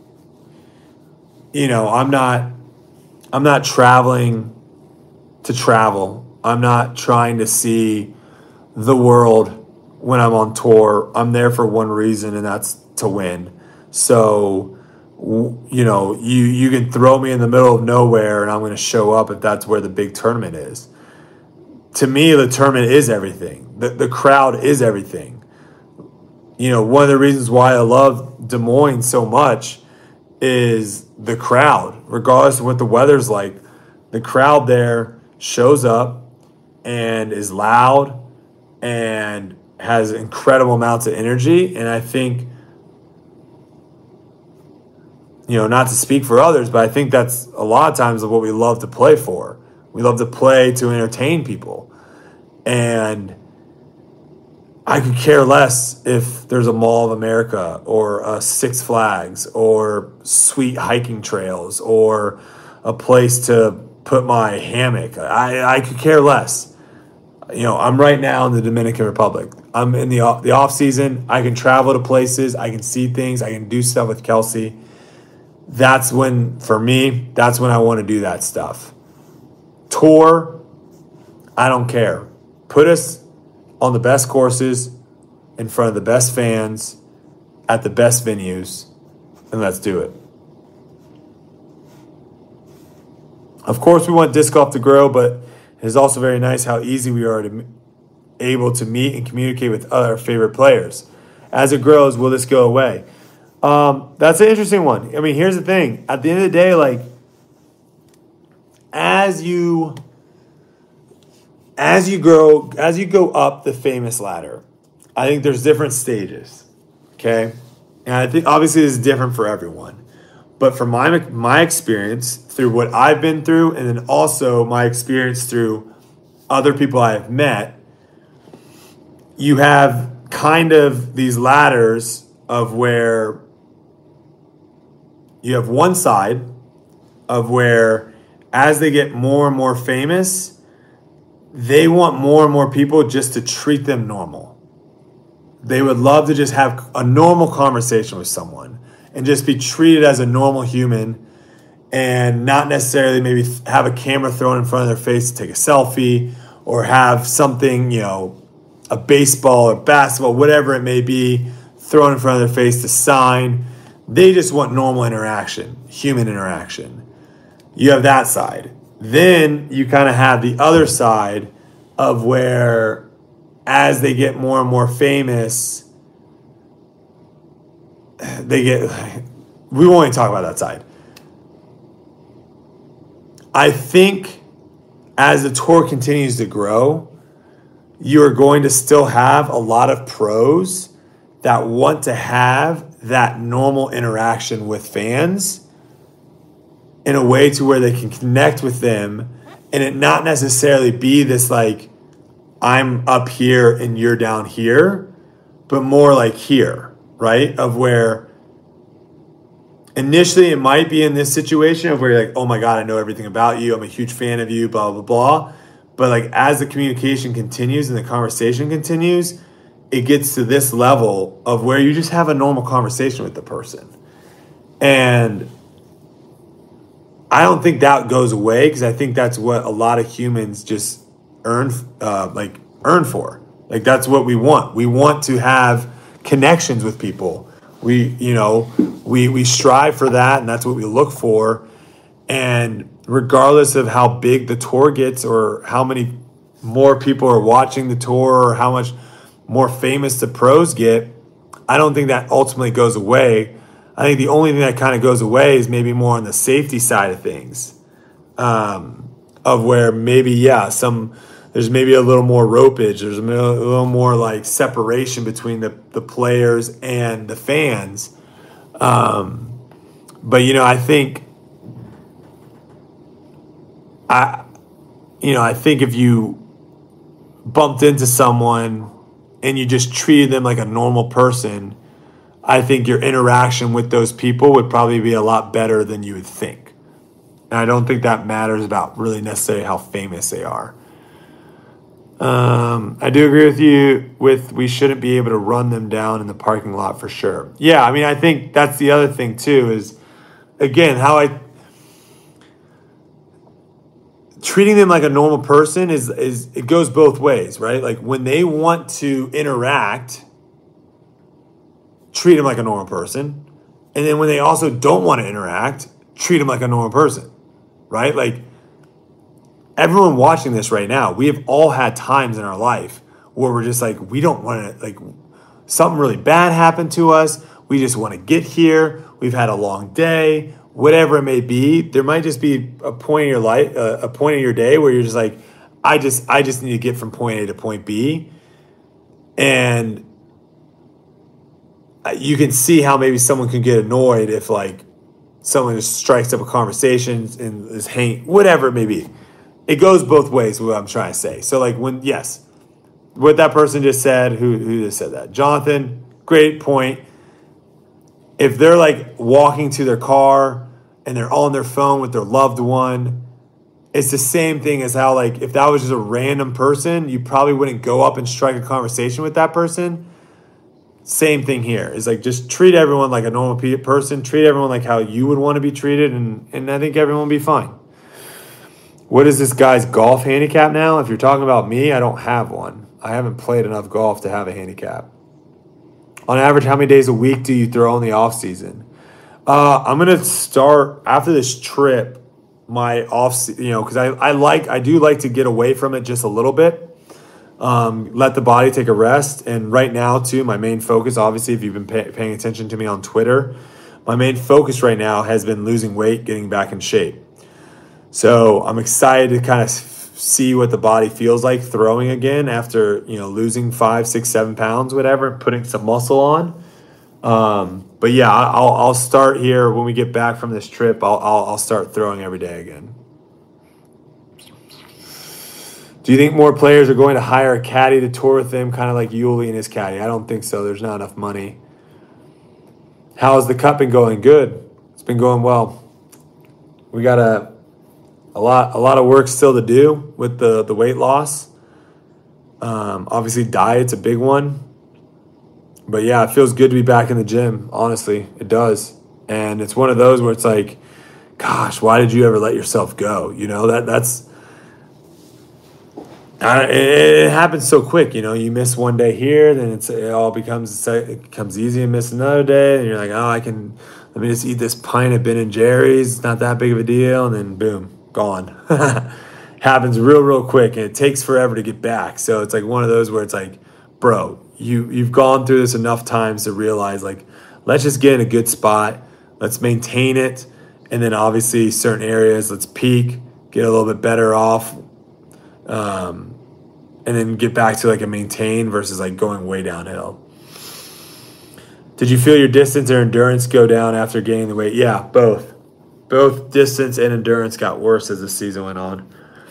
D: you know, I'm not. I'm not traveling to travel. I'm not trying to see the world when I'm on tour. I'm there for one reason, and that's to win. So, you know, you, you can throw me in the middle of nowhere, and I'm going to show up if that's where the big tournament is. to me, the tournament is everything. The, the crowd is everything. You know, one of the reasons why I love Des Moines so much is the crowd. Regardless of what the weather's like, the crowd there shows up and is loud and has incredible amounts of energy. And I think, you know, not to speak for others, but I think that's a lot of times what we love to play for. We love to play to entertain people. And I could care less if there's a Mall of America or a Six Flags or sweet hiking trails or a place to put my hammock. I, I could care less. You know, I'm right now in the Dominican Republic. I'm in the off, the off season. I can travel to places. I can see things. I can do stuff with Kelsey. That's when, for me, that's when I want to do that stuff. Tour, I don't care. Put us on the best courses, in front of the best fans, at the best venues, and let's do it. Of course, we want disc golf to grow, but it is also very nice how easy we are to able to meet and communicate with other favorite players. As it grows, will this go away? Um, that's an interesting one. I mean, here's the thing. At the end of the day, like, as you as you grow, as you go up the famous ladder, I think there's different stages. Okay? And I think obviously this is different for everyone. But from my my experience through what I've been through, and then also my experience through other people I've met, you have kind of these ladders of where you have one side of where as they get more and more famous, they want more and more people just to treat them normal. They would love to just have a normal conversation with someone and just be treated as a normal human and not necessarily maybe have a camera thrown in front of their face to take a selfie or have something, you know, a baseball or basketball, whatever it may be, thrown in front of their face to sign. They just want normal interaction, human interaction. You have that side. Then you kind of have the other side of where as they get more and more famous, they get, we won't even talk about that side. I think as the tour continues to grow, you are going to still have a lot of pros that want to have that normal interaction with fans in a way to where they can connect with them and it not necessarily be this like, I'm up here and you're down here, but more like here, right? Of where initially it might be in this situation of where you're like, oh my God, I know everything about you. I'm a huge fan of you, blah, blah, blah. But like as the communication continues and the conversation continues, it gets to this level of where you just have a normal conversation with the person. And I don't think that goes away because I think that's what a lot of humans just earn, uh, like earn for. Like that's what we want. We want to have connections with people. We, you know, we we strive for that, and that's what we look for. And regardless of how big the tour gets or how many more people are watching the tour or how much more famous the pros get, I don't think that ultimately goes away. I think the only thing that kind of goes away is maybe more on the safety side of things, um, of where maybe, yeah, some there's maybe a little more ropage. There's a little more like separation between the, the players and the fans. Um, but, you know, I think, I, you know, I think if you bumped into someone and you just treated them like a normal person, I think your interaction with those people would probably be a lot better than you would think. And I don't think that matters about really necessarily how famous they are. Um, I do agree with you with we shouldn't be able to run them down in the parking lot for sure. Yeah, I mean, I think that's the other thing too is, again, how I... treating them like a normal person is, is it goes both ways, right? Like when they want to interact, treat them like a normal person. And then when they also don't want to interact, treat them like a normal person, right? Like everyone watching this right now, we have all had times in our life where we're just like, we don't want to, like, something really bad happened to us. We just want to get here. We've had a long day, whatever it may be. There might just be a point in your life, uh, a point in your day where you're just like, I just, I just need to get from point A to point B. And you can see how maybe someone can get annoyed if, like, someone just strikes up a conversation and is hang, whatever it may be. It goes both ways, what I'm trying to say. So, like, when, yes, what that person just said, who, who just said that? Jonathan, great point. If they're, like, walking to their car and they're on their phone with their loved one, it's the same thing as how, like, if that was just a random person, you probably wouldn't go up and strike a conversation with that person. Same thing here. It's like, just treat everyone like a normal person. Treat everyone like how you would want to be treated, and, and I think everyone will be fine. What is this guy's golf handicap now? If you're talking about me, I don't have one. I haven't played enough golf to have a handicap. On average, how many days a week do you throw in the off season? Uh, I'm going to start after this trip, my off, you know, because I, I like, I do like to get away from it just a little bit. Um, let the body take a rest. And right now, too, my main focus, obviously, if you've been pay, paying attention to me on Twitter, my main focus right now has been losing weight, getting back in shape. So I'm excited to kind of see what the body feels like throwing again after, you know, losing five, six, seven pounds, whatever, putting some muscle on. Um, but yeah, I'll, I'll start here when we get back from this trip. I'll, I'll, I'll start throwing every day again. Do you think more players are going to hire a caddy to tour with them, kind of like Yuli and his caddy? I don't think so. There's not enough money. How's the cup been going? Good. It's been going well. We got a a lot a lot of work still to do with the, the weight loss. Um, obviously, diet's a big one. But yeah, it feels good to be back in the gym. Honestly, it does. And it's one of those where it's like, gosh, why did you ever let yourself go? You know, that that's uh, it, it happens so quick. You know, you miss one day here, then it's it all becomes it becomes easy to miss another day, and you're like, oh, I can let me just eat this pint of Ben and Jerry's. It's not that big of a deal, and then boom, gone. Happens real, real quick, and it takes forever to get back. So it's like one of those where it's like, bro, you you've gone through this enough times to realize, like, let's just get in a good spot, let's maintain it, and then obviously certain areas, let's peak, get a little bit better off, um, and then get back to like a maintain versus like going way downhill. Did you feel your distance or endurance go down after gaining the weight? Yeah, both. Both distance and endurance got worse as the season went on.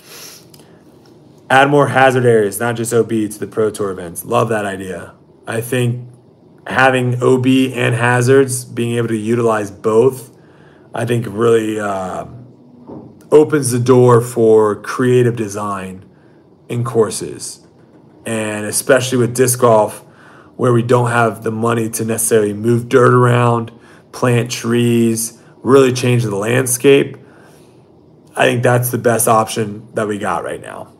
D: Add more hazard areas, not just O B, to the Pro Tour events. Love that idea. I think having O B and hazards, being able to utilize both, I think really uh, opens the door for creative design in courses. And especially with disc golf, where we don't have the money to necessarily move dirt around, plant trees, really change the landscape, I think that's the best option that we got right now.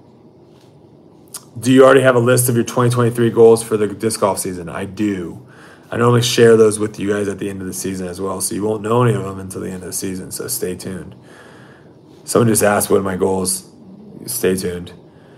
D: Do you already have a list of your twenty twenty-three goals for the disc golf season? I do. I normally share those with you guys at the end of the season as well, so you won't know any of them until the end of the season, so stay tuned. Someone just asked what are my goals. Stay tuned.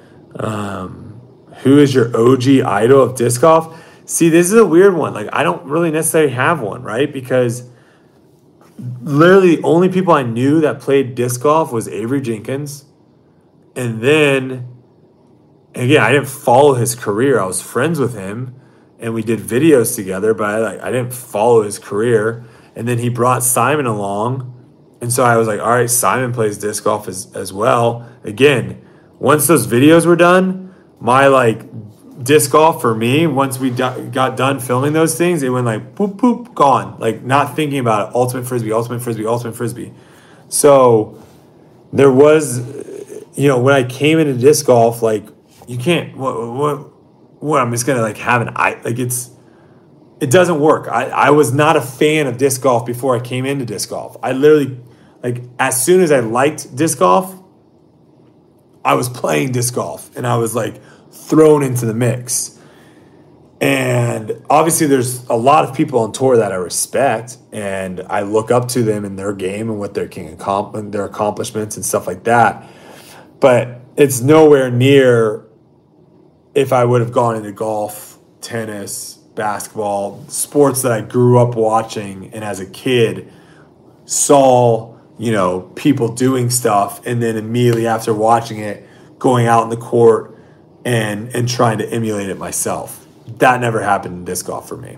D: Um, who is your O G idol of disc golf? See, this is a weird one. Like, I don't really necessarily have one, right? Because literally the only people I knew that played disc golf was Avery Jenkins. And then, again, I didn't follow his career. I was friends with him, and we did videos together, but I, like, I didn't follow his career. And then he brought Simon along, and so I was like, all right, Simon plays disc golf as, as well. Again, once those videos were done, my, like, disc golf for me, once we do- got done filming those things, it went like, poop, poop, gone. Like, not thinking about it. Ultimate Frisbee, Ultimate Frisbee, Ultimate Frisbee. So there was, you know, when I came into disc golf, like, you can't, what, what, what I'm just going to, like, have an eye, like, it's, it doesn't work. I, I was not a fan of disc golf before I came into disc golf. I literally, like, as soon as I liked disc golf, I was playing disc golf, and I was, like, thrown into the mix. And obviously there's a lot of people on tour that I respect, and I look up to them in their game and what their king accom- their accomplishments and stuff like that. but it's nowhere near if I would have gone into golf, tennis, basketball, sports that I grew up watching and as a kid saw, you know, people doing stuff, and then immediately after watching it, going out in the court and and trying to emulate it myself. That never happened in disc golf for me.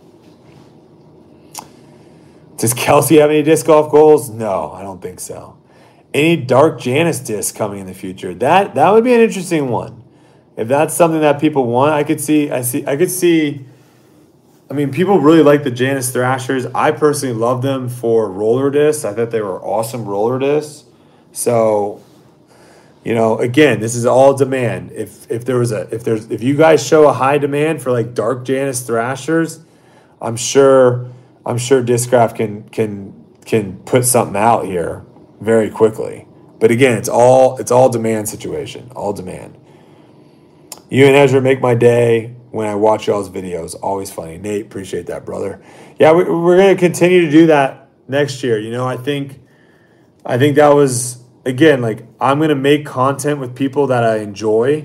D: Does Kelsey have any disc golf goals? No, I don't think so. Any Dark Janus disc coming in the future? That that would be an interesting one. If that's something that people want, I could see. I see. I could see. I mean, people really like the Janus Thrashers. I personally love them for roller discs. I thought they were awesome roller discs. So, you know, again, this is all demand. If if there was a if there's if you guys show a high demand for like Dark Janus Thrashers, I'm sure I'm sure Discraft can can can put something out here very quickly. But again, it's all it's all demand situation, all demand. You and Ezra make my day when I watch y'all's videos. Always funny. Nate, appreciate that, brother. Yeah, we, we're going to continue to do that next year. You know, I think I think that was, again, like, I'm going to make content with people that I enjoy.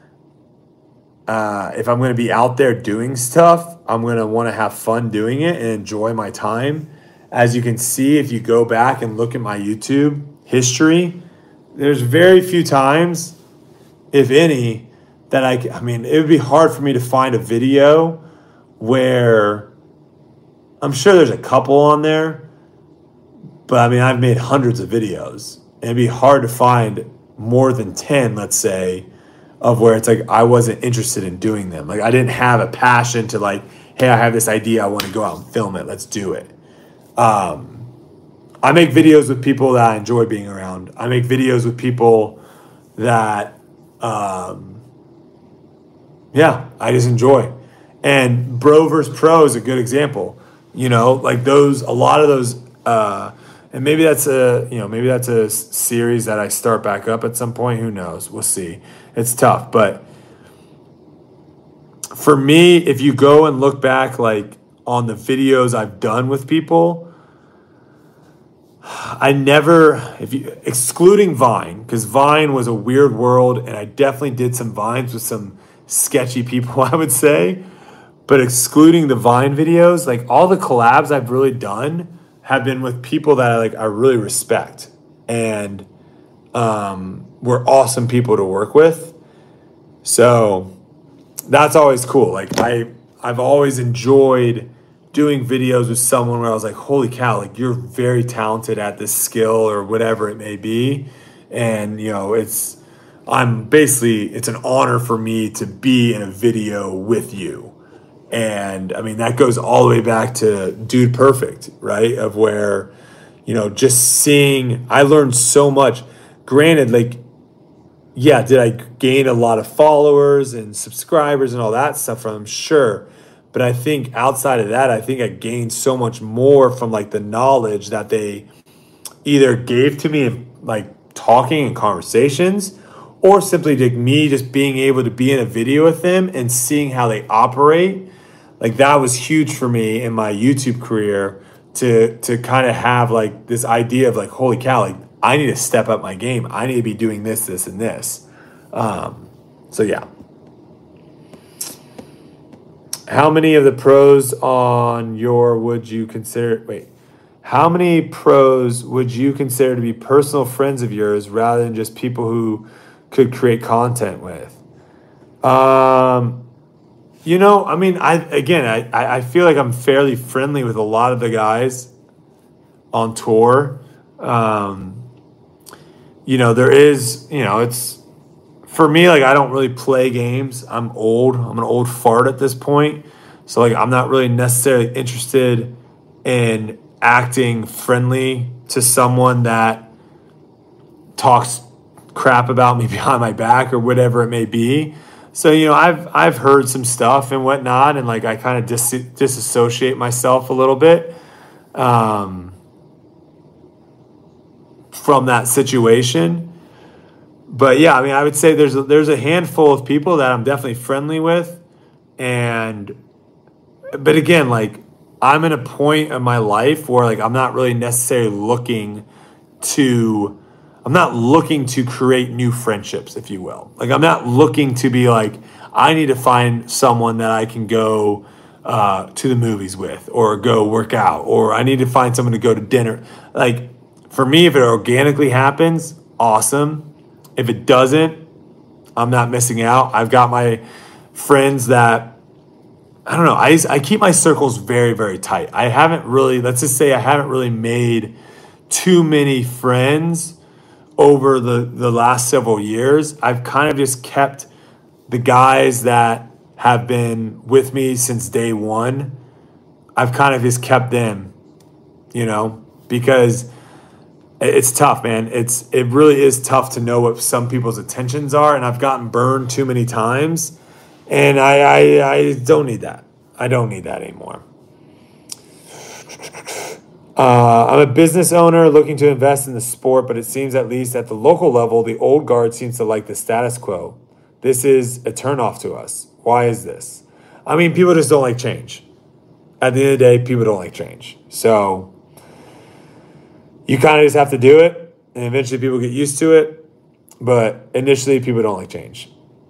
D: Uh, if I'm going to be out there doing stuff, I'm going to want to have fun doing it and enjoy my time. As you can see, if you go back and look at my YouTube history, there's very few times, if any, that I, I mean, it would be hard for me to find a video where, I'm sure there's a couple on there, but I mean, I've made hundreds of videos. And it'd be hard to find more than ten, let's say, of where it's like I wasn't interested in doing them. Like I didn't have a passion to like, hey, I have this idea, I want to go out and film it, let's do it. Um, I make videos with people that I enjoy being around. I make videos with people that, um, yeah, I just enjoy. And Bro versus Pro is a good example. You know, like those, a lot of those, uh, and maybe that's a, you know, maybe that's a series that I start back up at some point. Who knows? We'll see. It's tough. But for me, if you go and look back, like on the videos I've done with people, I never, if you excluding Vine, because Vine was a weird world, and I definitely did some Vines with some sketchy people, I would say. But excluding the Vine videos, like all the collabs I've really done have been with people that I like I really respect and um, were awesome people to work with. So that's always cool. Like I I've always enjoyed doing videos with someone where I was like, holy cow, like you're very talented at this skill or whatever it may be. And you know, it's I'm basically, it's an honor for me to be in a video with you. And I mean, that goes all the way back to Dude Perfect, right? Of where, you know, just seeing, I learned so much. Granted, like, yeah, did I gain a lot of followers and subscribers and all that stuff from them? Sure. But I think outside of that, I think I gained so much more from like the knowledge that they either gave to me in like talking and conversations, or simply like me just being able to be in a video with them and seeing how they operate. Like that was huge for me in my YouTube career to to kind of have like this idea of like, holy cow, like I need to step up my game. I need to be doing this, this, and this. Um, so yeah. How many of the pros on your would you consider, wait, how many pros would you consider to be personal friends of yours rather than just people who could create content with? Um, you know, I mean, I again, I, I feel like I'm fairly friendly with a lot of the guys on tour. Um, you know, there is, you know, it's, for me, like, I don't really play games. I'm old. I'm an old fart at this point. So, like, I'm not really necessarily interested in acting friendly to someone that talks crap about me behind my back or whatever it may be. So, you know, I've I've heard some stuff and whatnot, and like I kind of dis- disassociate myself a little bit um, from that situation. But yeah, I mean, I would say there's a, there's a handful of people that I'm definitely friendly with, and but again, like I'm in a point in my life where like I'm not really necessarily looking to I'm not looking to create new friendships, if you will. Like, I'm not looking to be like, I need to find someone that I can go uh, to the movies with or go work out, or I need to find someone to go to dinner. Like, for me, if it organically happens, awesome. If it doesn't, I'm not missing out. I've got my friends that, I don't know, I, I keep my circles very, very tight. I haven't really, let's just say I haven't really made too many friends over the, the last several years. I've kind of just kept the guys that have been with me since day one. I've kind of just kept them, you know, because it's tough, man. It's it really is tough to know what some people's intentions are, and I've gotten burned too many times, and I I, I don't need that. I don't need that anymore. Uh, I'm a business owner looking to invest in the sport, but it seems at least at the local level, the old guard seems to like the status quo. This is a turnoff to us. Why is this? I mean, people just don't like change. At the end of the day, people don't like change. So you kind of just have to do it, and eventually people get used to it. But initially, people don't like change.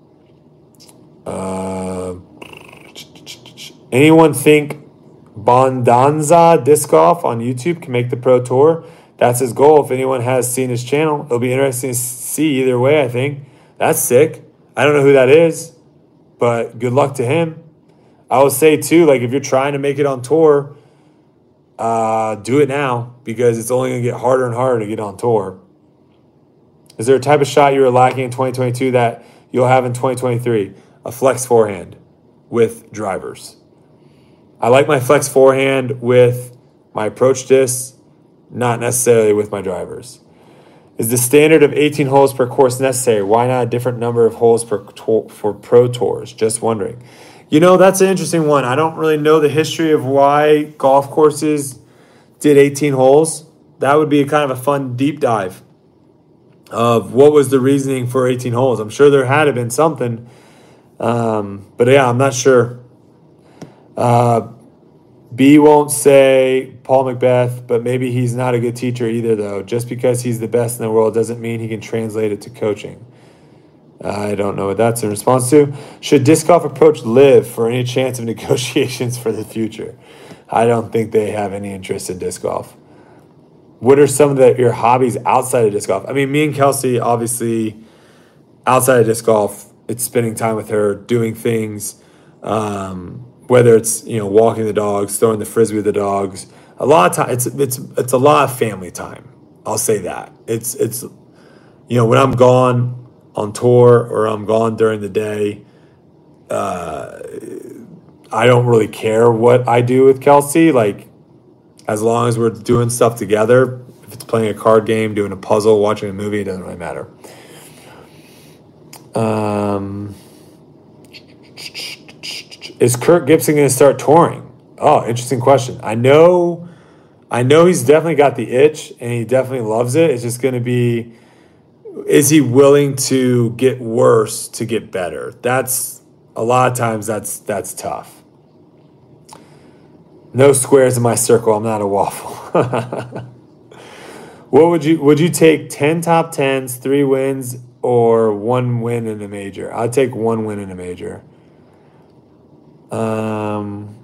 D: Uh, anyone think Bondanza Disc Golf on YouTube can make the Pro Tour? That's his goal. If anyone has seen his channel, it'll be interesting to see either way, I think. That's sick. I don't know who that is, but good luck to him. I will say, too, like, if you're trying to make it on tour, uh, do it now, because it's only going to get harder and harder to get on tour. Is there a type of shot you were lacking in twenty twenty-two that you'll have in twenty twenty-three? A flex forehand with drivers. I like my flex forehand with my approach discs, not necessarily with my drivers. Is the standard of eighteen holes per course necessary? Why not a different number of holes per to- for pro tours? Just wondering. You know, that's an interesting one. I don't really know the history of why golf courses did eighteen holes. That would be kind of a fun deep dive of what was the reasoning for eighteen holes. I'm sure there had to been something. Um, but yeah, I'm not sure. Uh, B won't say Paul Macbeth, but maybe he's not a good teacher either, though. Just because he's the best in the world doesn't mean he can translate it to coaching. I don't know what that's in response to. Should disc golf approach live for any chance of negotiations for the future? I don't think they have any interest in disc golf. What are some of the, your hobbies outside of disc golf? I mean, me and Kelsey, obviously, outside of disc golf, it's spending time with her, doing things, um, whether it's, you know, walking the dogs, throwing the frisbee with the dogs. A lot of time, it's it's it's a lot of family time. I'll say that. It's it's you know, when I'm gone on tour or I'm gone during the day, uh, I don't really care what I do with Kelsey. Like, as long as we're doing stuff together, if it's playing a card game, doing a puzzle, watching a movie, it doesn't really matter. Um, is Kirk Gibson going to start touring? Oh, interesting question. I know, I know he's definitely got the itch, and he definitely loves it. It's just going to be, is he willing to get worse to get better? That's a lot of times that's that's tough. No squares in my circle. I'm not a waffle. What would you would you take? ten top tens, three wins, or one win in a major? I'd take one win in a major. Um,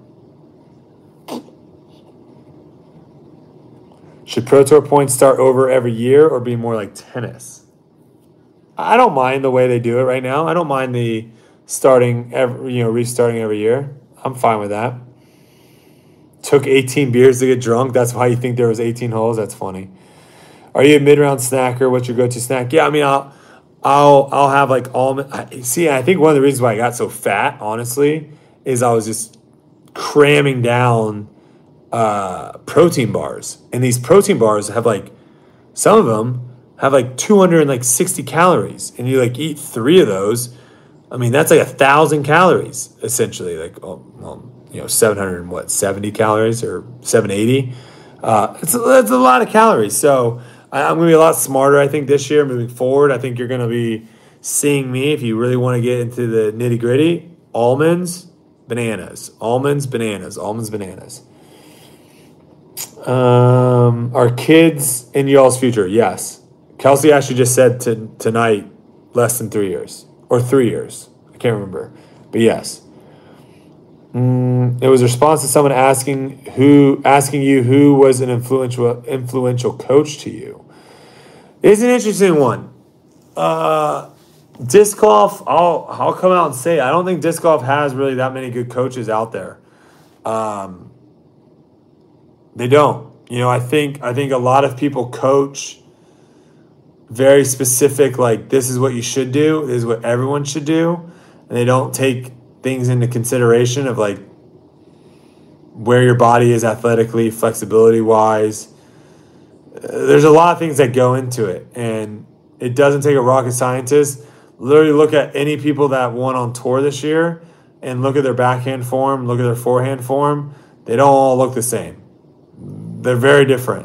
D: should Pro Tour points start over every year or be more like tennis? I don't mind the way they do it right now. I don't mind the starting every, you know, restarting every year. I'm fine with that. Took eighteen beers to get drunk. That's why you think there was eighteen holes. That's funny. Are you a mid-round snacker? What's your go-to snack? Yeah, I mean, I'll, I'll, I'll have like almond. I, see, I think one of the reasons why I got so fat, honestly, is I was just cramming down uh, protein bars, and these protein bars have like some of them have like two hundred sixty calories, and you like eat three of those. I mean, that's like a thousand calories essentially. Like, oh, well, you know, seven hundred and what, seventy calories or seven eighty. Uh, it's that's a lot of calories. So I, I'm gonna be a lot smarter, I think, this year moving forward. I think you're gonna be seeing me, if you really want to get into the nitty gritty, almonds, bananas, almonds, bananas, almonds, bananas. Um, are kids in y'all's future? Yes. Kelsey actually just said to, tonight less than three years. Or three years. I can't remember. But yes. Mm, it was a response to someone asking who asking you who was an influential influential coach to you. It's an interesting one. Uh, disc golf, I'll I'll come out and say I don't think disc golf has really that many good coaches out there. Um, they don't. You know, I think I think a lot of people coach very specific, like this is what you should do, this is what everyone should do, and they don't take things into consideration of like where your body is athletically, flexibility wise. Uh, there's a lot of things that go into it, and it doesn't take a rocket scientist. Literally look at any people that won on tour this year and look at their backhand form, look at their forehand form. They don't all look the same. They're very different.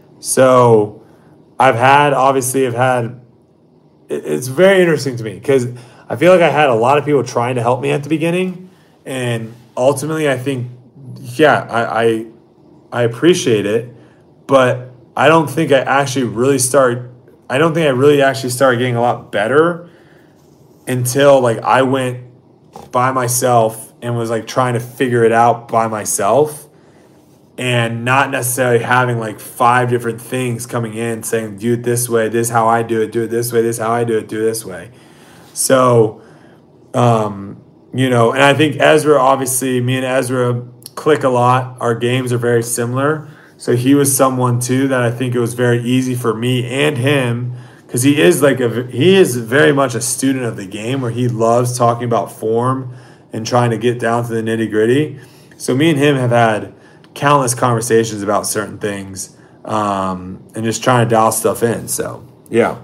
D: So I've had, obviously I've had, it's very interesting to me because I feel like I had a lot of people trying to help me at the beginning, and ultimately I think, yeah, I, I I appreciate it, but I don't think I actually really start. I don't think I really actually started getting a lot better until like I went by myself and was like trying to figure it out by myself, and not necessarily having like five different things coming in saying do it this way, this is how I do it, do it this way, this is how I do it, do it this way. So, um, you know, and I think Ezra, obviously, me and Ezra click a lot. Our games are very similar. So he was someone, too, that I think it was very easy for me and him, because he is like a, he is very much a student of the game where he loves talking about form and trying to get down to the nitty gritty. So me and him have had countless conversations about certain things um, and just trying to dial stuff in. So, yeah.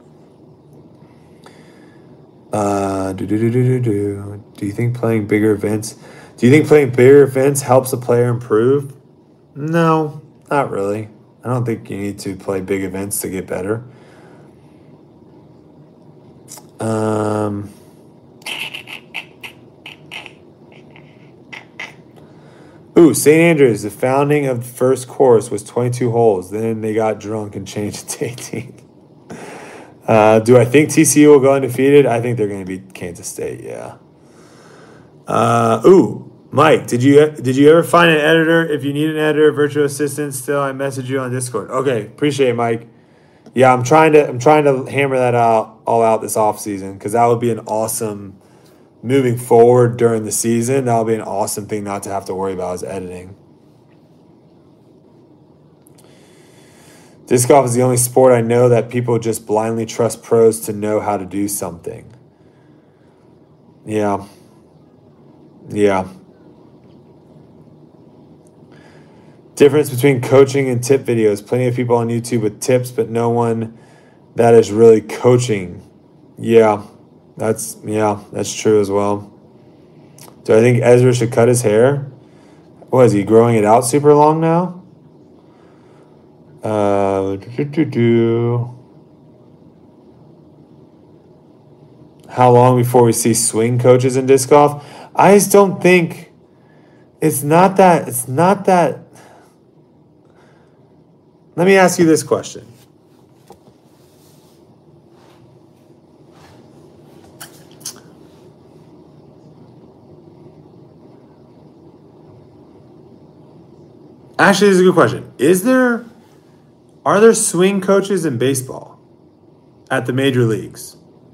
D: Uh, do, do, do, do, do, do. Do you think playing bigger events? Do you think playing bigger events helps a player improve? No, not really. I don't think you need to play big events to get better. Um. Ooh, Saint Andrews. The founding of the first course was twenty-two holes. Then they got drunk and changed it to eighteen. Uh, do I think T C U will go undefeated? I think they're going to beat Kansas State, yeah. Uh, ooh, Mike, did you did you ever find an editor? If you need an editor, virtual assistant, still, I message you on Discord. Okay, appreciate it, Mike. Yeah, I'm trying to I'm trying to hammer that out all out this offseason because that would be an awesome, moving forward during the season, that would be an awesome thing not to have to worry about is editing. Disc golf is the only sport I know that people just blindly trust pros to know how to do something. Yeah. Yeah. Difference between coaching and tip videos. Plenty of people on YouTube with tips, but no one that is really coaching. Yeah. That's, yeah, that's true as well. Do I think Ezra should cut his hair? What, is he growing it out super long now? Uh, do, do, do. How long before we see swing coaches in disc golf? I just don't think it's not that. It's not that. Let me ask you this question. Actually, this is a good question. Is there, are there swing coaches in baseball at the major leagues?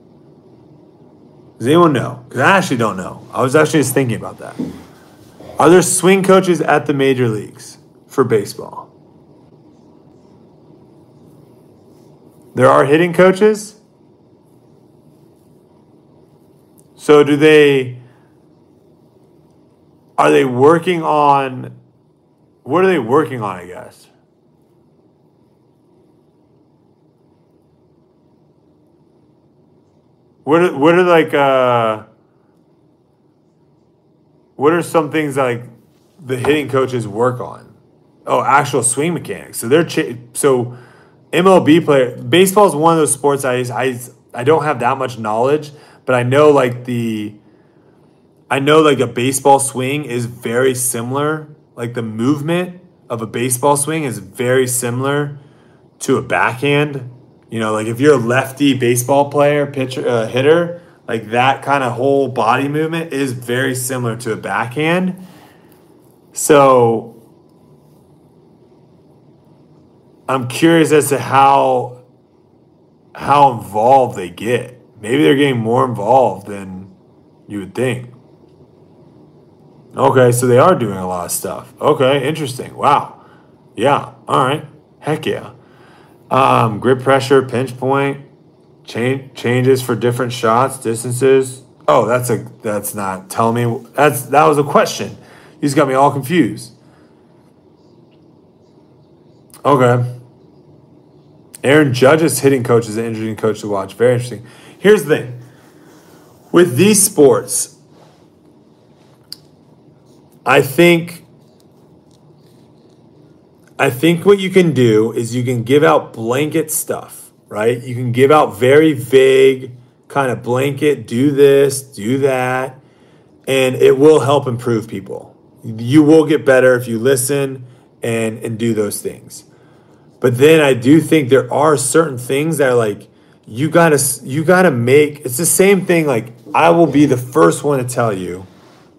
D: Does anyone know? Because I actually don't know. I was actually just thinking about that. Are there swing coaches at the major leagues for baseball? There are hitting coaches? So do they, are they working on, what are they working on, I guess? What are, what are like, uh, what are some things that like the hitting coaches work on? Oh, actual swing mechanics. So they're, ch- so M L B player, baseball is one of those sports I, I, I don't have that much knowledge, but I know like the, I know like a baseball swing is very similar. Like the movement of a baseball swing is very similar to a backhand. You You know, like if you're a lefty baseball player, pitcher, uh, hitter, like that kind of whole body movement is very similar to a backhand. So I'm curious as to how how involved they get. Maybe they're getting more involved than you would think. Okay, so they are doing a lot of stuff. Okay, interesting. Wow. Yeah, all right. Heck yeah. Um, grip pressure, pinch point, change, changes for different shots, distances. Oh, that's a that's not telling me. That's that was a question. You just got me all confused. Okay. Aaron Judge's hitting coach is an interesting coach to watch. Very interesting. Here's the thing. With these sports, I think I think what you can do is you can give out blanket stuff, right? You can give out very vague kind of blanket, do this, do that, and it will help improve people. You will get better if you listen and, and do those things. But then I do think there are certain things that are like, you gotta, you gotta make, it's the same thing. Like, I will be the first one to tell you,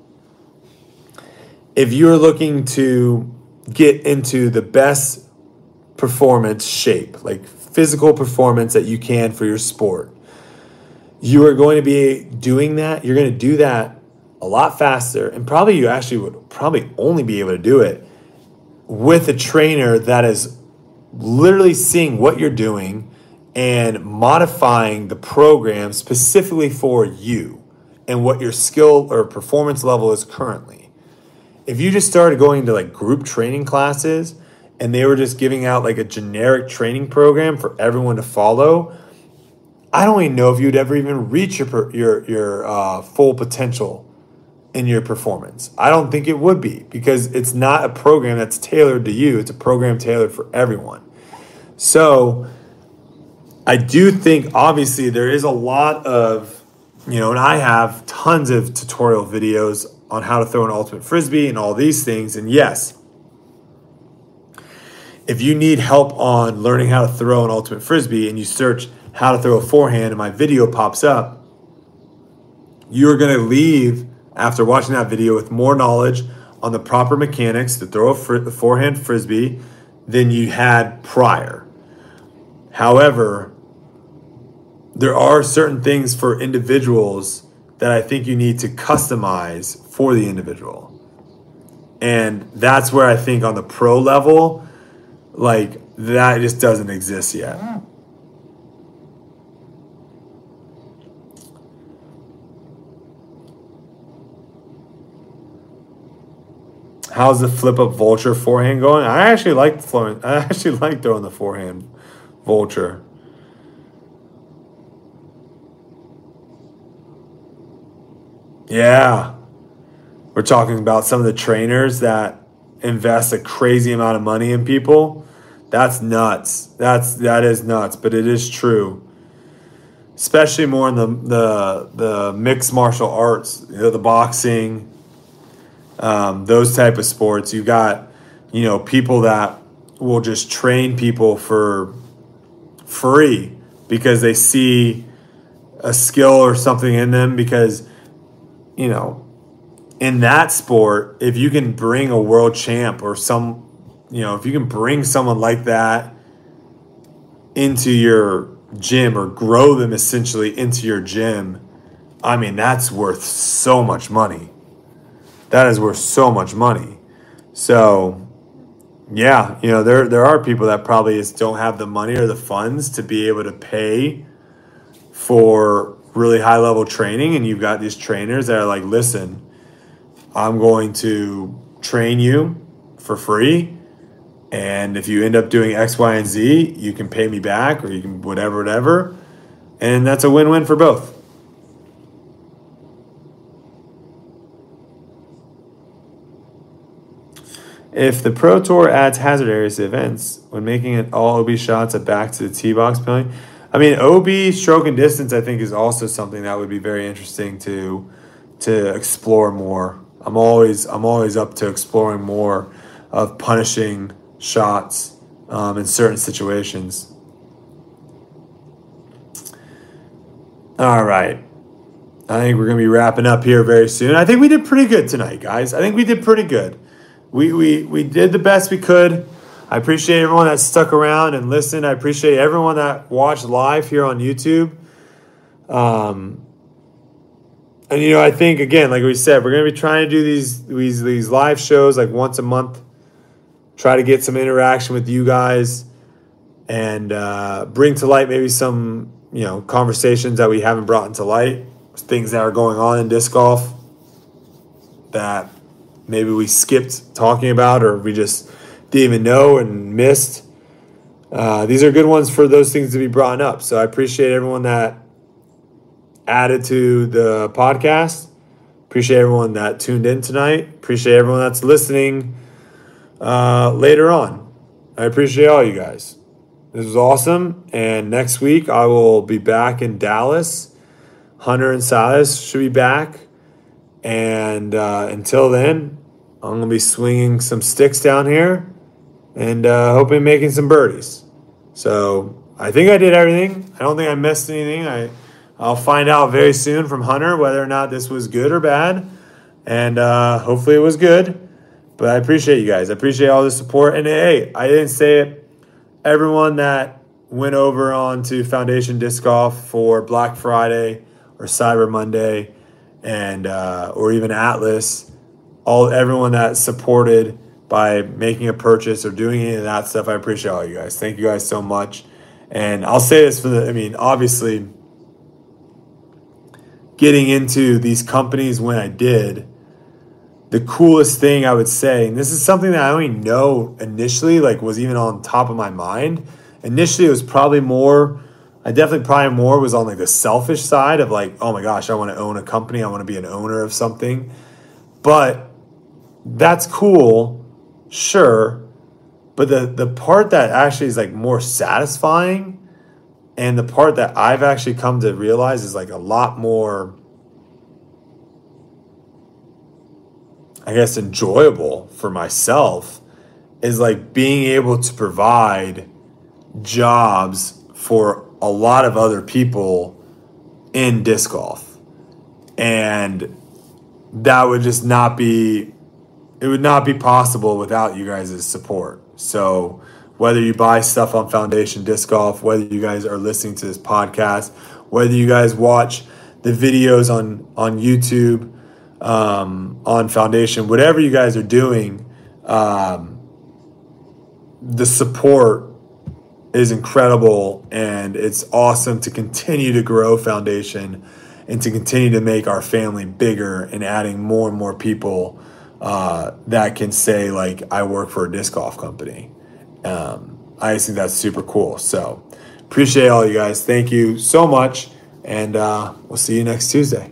D: if you're looking to get into the best performance shape, like physical performance that you can for your sport, you are going to be doing that. You're going to do that a lot faster. And probably you actually would probably only be able to do it with a trainer that is literally seeing what you're doing and modifying the program specifically for you and what your skill or performance level is currently. If you just started going to like group training classes and they were just giving out like a generic training program for everyone to follow, I don't even know if you'd ever even reach your your your uh, full potential in your performance. I don't think it would be, because it's not a program that's tailored to you. It's a program tailored for everyone. So I do think obviously there is a lot of, you know, and I have tons of tutorial videos on how to throw an ultimate frisbee and all these things. And yes, if you need help on learning how to throw an ultimate frisbee and you search how to throw a forehand and my video pops up, you're going to leave after watching that video with more knowledge on the proper mechanics to throw a fr- forehand frisbee than you had prior. However, there are certain things for individuals that I think you need to customize for the individual. And that's where I think on the pro level, like, that just doesn't exist yet. How's the flip up vulture forehand going? I actually like throwing. I actually like throwing the forehand vulture. Yeah, we're talking about some of the trainers that invest a crazy amount of money in people. That's nuts. That's that is nuts, but it is true. Especially more in the the the mixed martial arts, you know, the boxing. Um, those type of sports, you got, you know, people that will just train people for free because they see a skill or something in them. Because, you know, in that sport, if you can bring a world champ or some, you know, if you can bring someone like that into your gym or grow them essentially into your gym, I mean, that's worth so much money. That is worth so much money. So, yeah, you know, there there are people that probably just don't have the money or the funds to be able to pay for really high-level training, and you've got these trainers that are like, listen, I'm going to train you for free, and if you end up doing X, Y, and Z, you can pay me back, or you can whatever, whatever, and that's a win-win for both. If the Pro Tour adds hazard areas to events, when making it all O B shots at back to the tee box penalty, I mean, O B stroke and distance, I think, is also something that would be very interesting to to explore more. I'm always I'm always up to exploring more of punishing shots um, in certain situations. All right. I think we're going to be wrapping up here very soon. I think we did pretty good tonight, guys. I think we did pretty good. We we we did the best we could. I appreciate everyone that stuck around and listened. I appreciate everyone that watched live here on YouTube. Um, and, you know, I think, again, like we said, we're going to be trying to do these, these, these live shows like once a month. Try to get some interaction with you guys and uh, bring to light maybe some, you know, conversations that we haven't brought into light. Things that are going on in disc golf that maybe we skipped talking about or we just didn't even know and missed. Uh, these are good ones for those things to be brought up. So I appreciate everyone that added to the podcast. Appreciate everyone that tuned in tonight. Appreciate everyone that's listening uh, later on. I appreciate all you guys. This was awesome. And next week I will be back in Dallas. Hunter and Silas should be back. And uh, until then, I'm going to be swinging some sticks down here and uh, hoping making some birdies. So I think I did everything. I don't think I missed anything. I, I'll find out very soon from Hunter whether or not this was good or bad. And uh, hopefully it was good. But I appreciate you guys. I appreciate all the support. And hey, I didn't say it. Everyone that went over onto Foundation Disc Golf for Black Friday or Cyber Monday, and uh, or even Atlas, all everyone that supported by making a purchase or doing any of that stuff, I appreciate all you guys. Thank you guys so much. And I'll say this for the, I mean, obviously, getting into these companies when I did, the coolest thing I would say, and this is something that I don't even know initially, like was even on top of my mind. Initially, it was probably more, I definitely probably more was on like the selfish side of like, oh my gosh, I want to own a company. I want to be an owner of something. But that's cool, sure. But the, the part that actually is like more satisfying and the part that I've actually come to realize is like a lot more, I guess, enjoyable for myself is like being able to provide jobs for a lot of other people in disc golf. And that would just not be, it would not be possible without you guys' support. So whether you buy stuff on Foundation Disc Golf, whether you guys are listening to this podcast, whether you guys watch the videos on, on YouTube, um, on Foundation, whatever you guys are doing, um, the support is incredible, and it's awesome to continue to grow Foundation and to continue to make our family bigger and adding more and more people uh, that can say, like, I work for a disc golf company. Um, I just think that's super cool. So appreciate all you guys. Thank you so much, and uh, we'll see you next Tuesday.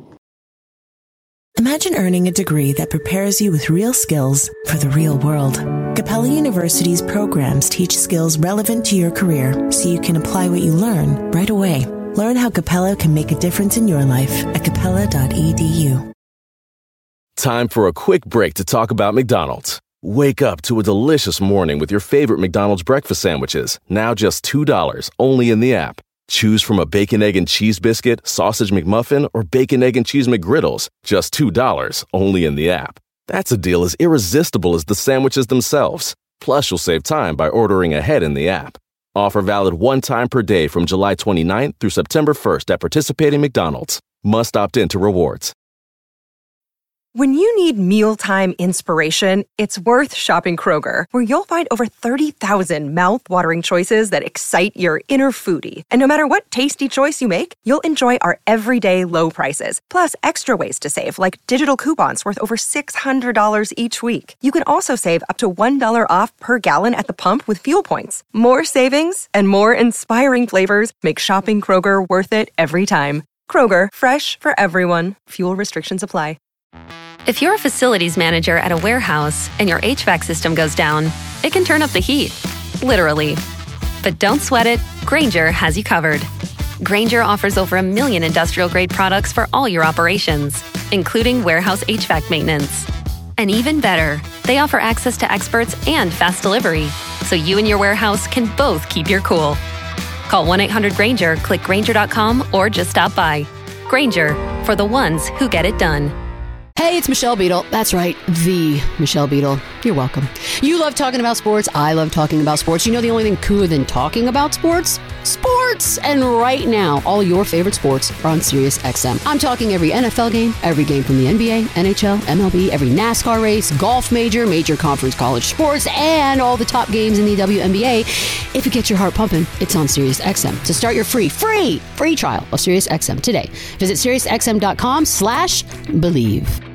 A: Imagine earning a degree that prepares you with real skills for the real world. Capella University's programs teach skills relevant to your career so you can apply what you learn right away. Learn how Capella can make a difference in your life at capella dot e d u.
E: Time for a quick break to talk about McDonald's. Wake up to a delicious morning with your favorite McDonald's breakfast sandwiches, now just two dollars, only in the app. Choose from a bacon, egg, and cheese biscuit, sausage McMuffin, or bacon, egg, and cheese McGriddles, just two dollars, only in the app. That's a deal as irresistible as the sandwiches themselves. Plus, you'll save time by ordering ahead in the app. Offer valid one time per day from July twenty-ninth through September first at participating McDonald's. Must opt in to rewards.
F: When you need mealtime inspiration, it's worth shopping Kroger, where you'll find over thirty thousand mouth-watering choices that excite your inner foodie. And no matter what tasty choice you make, you'll enjoy our everyday low prices, plus extra ways to save, like digital coupons worth over six hundred dollars each week. You can also save up to one dollar off per gallon at the pump with fuel points. More savings and more inspiring flavors make shopping Kroger worth it every time. Kroger, fresh for everyone. Fuel restrictions apply.
G: If you're a facilities manager at a warehouse and your H V A C system goes down, it can turn up the heat, literally. But don't sweat it, Grainger has you covered. Grainger offers over a million industrial-grade products for all your operations, including warehouse H V A C maintenance. And even better, they offer access to experts and fast delivery, so you and your warehouse can both keep your cool. Call one eight hundred Granger, click Granger dot com, or just stop by. Granger, for the ones who get it done.
H: Hey, it's Michelle Beadle. That's right, the Michelle Beadle. You're welcome. You love talking about sports. I love talking about sports. You know the only thing cooler than talking about sports? Sports! And right now, all your favorite sports are on Sirius X M. I'm talking every N F L game, every game from the N B A, N H L, M L B, every NASCAR race, golf major, major conference college sports, and all the top games in the W N B A. If it gets your heart pumping, it's on Sirius X M. To start your free, free, free trial of Sirius X M today, visit SiriusXM.com slash believe.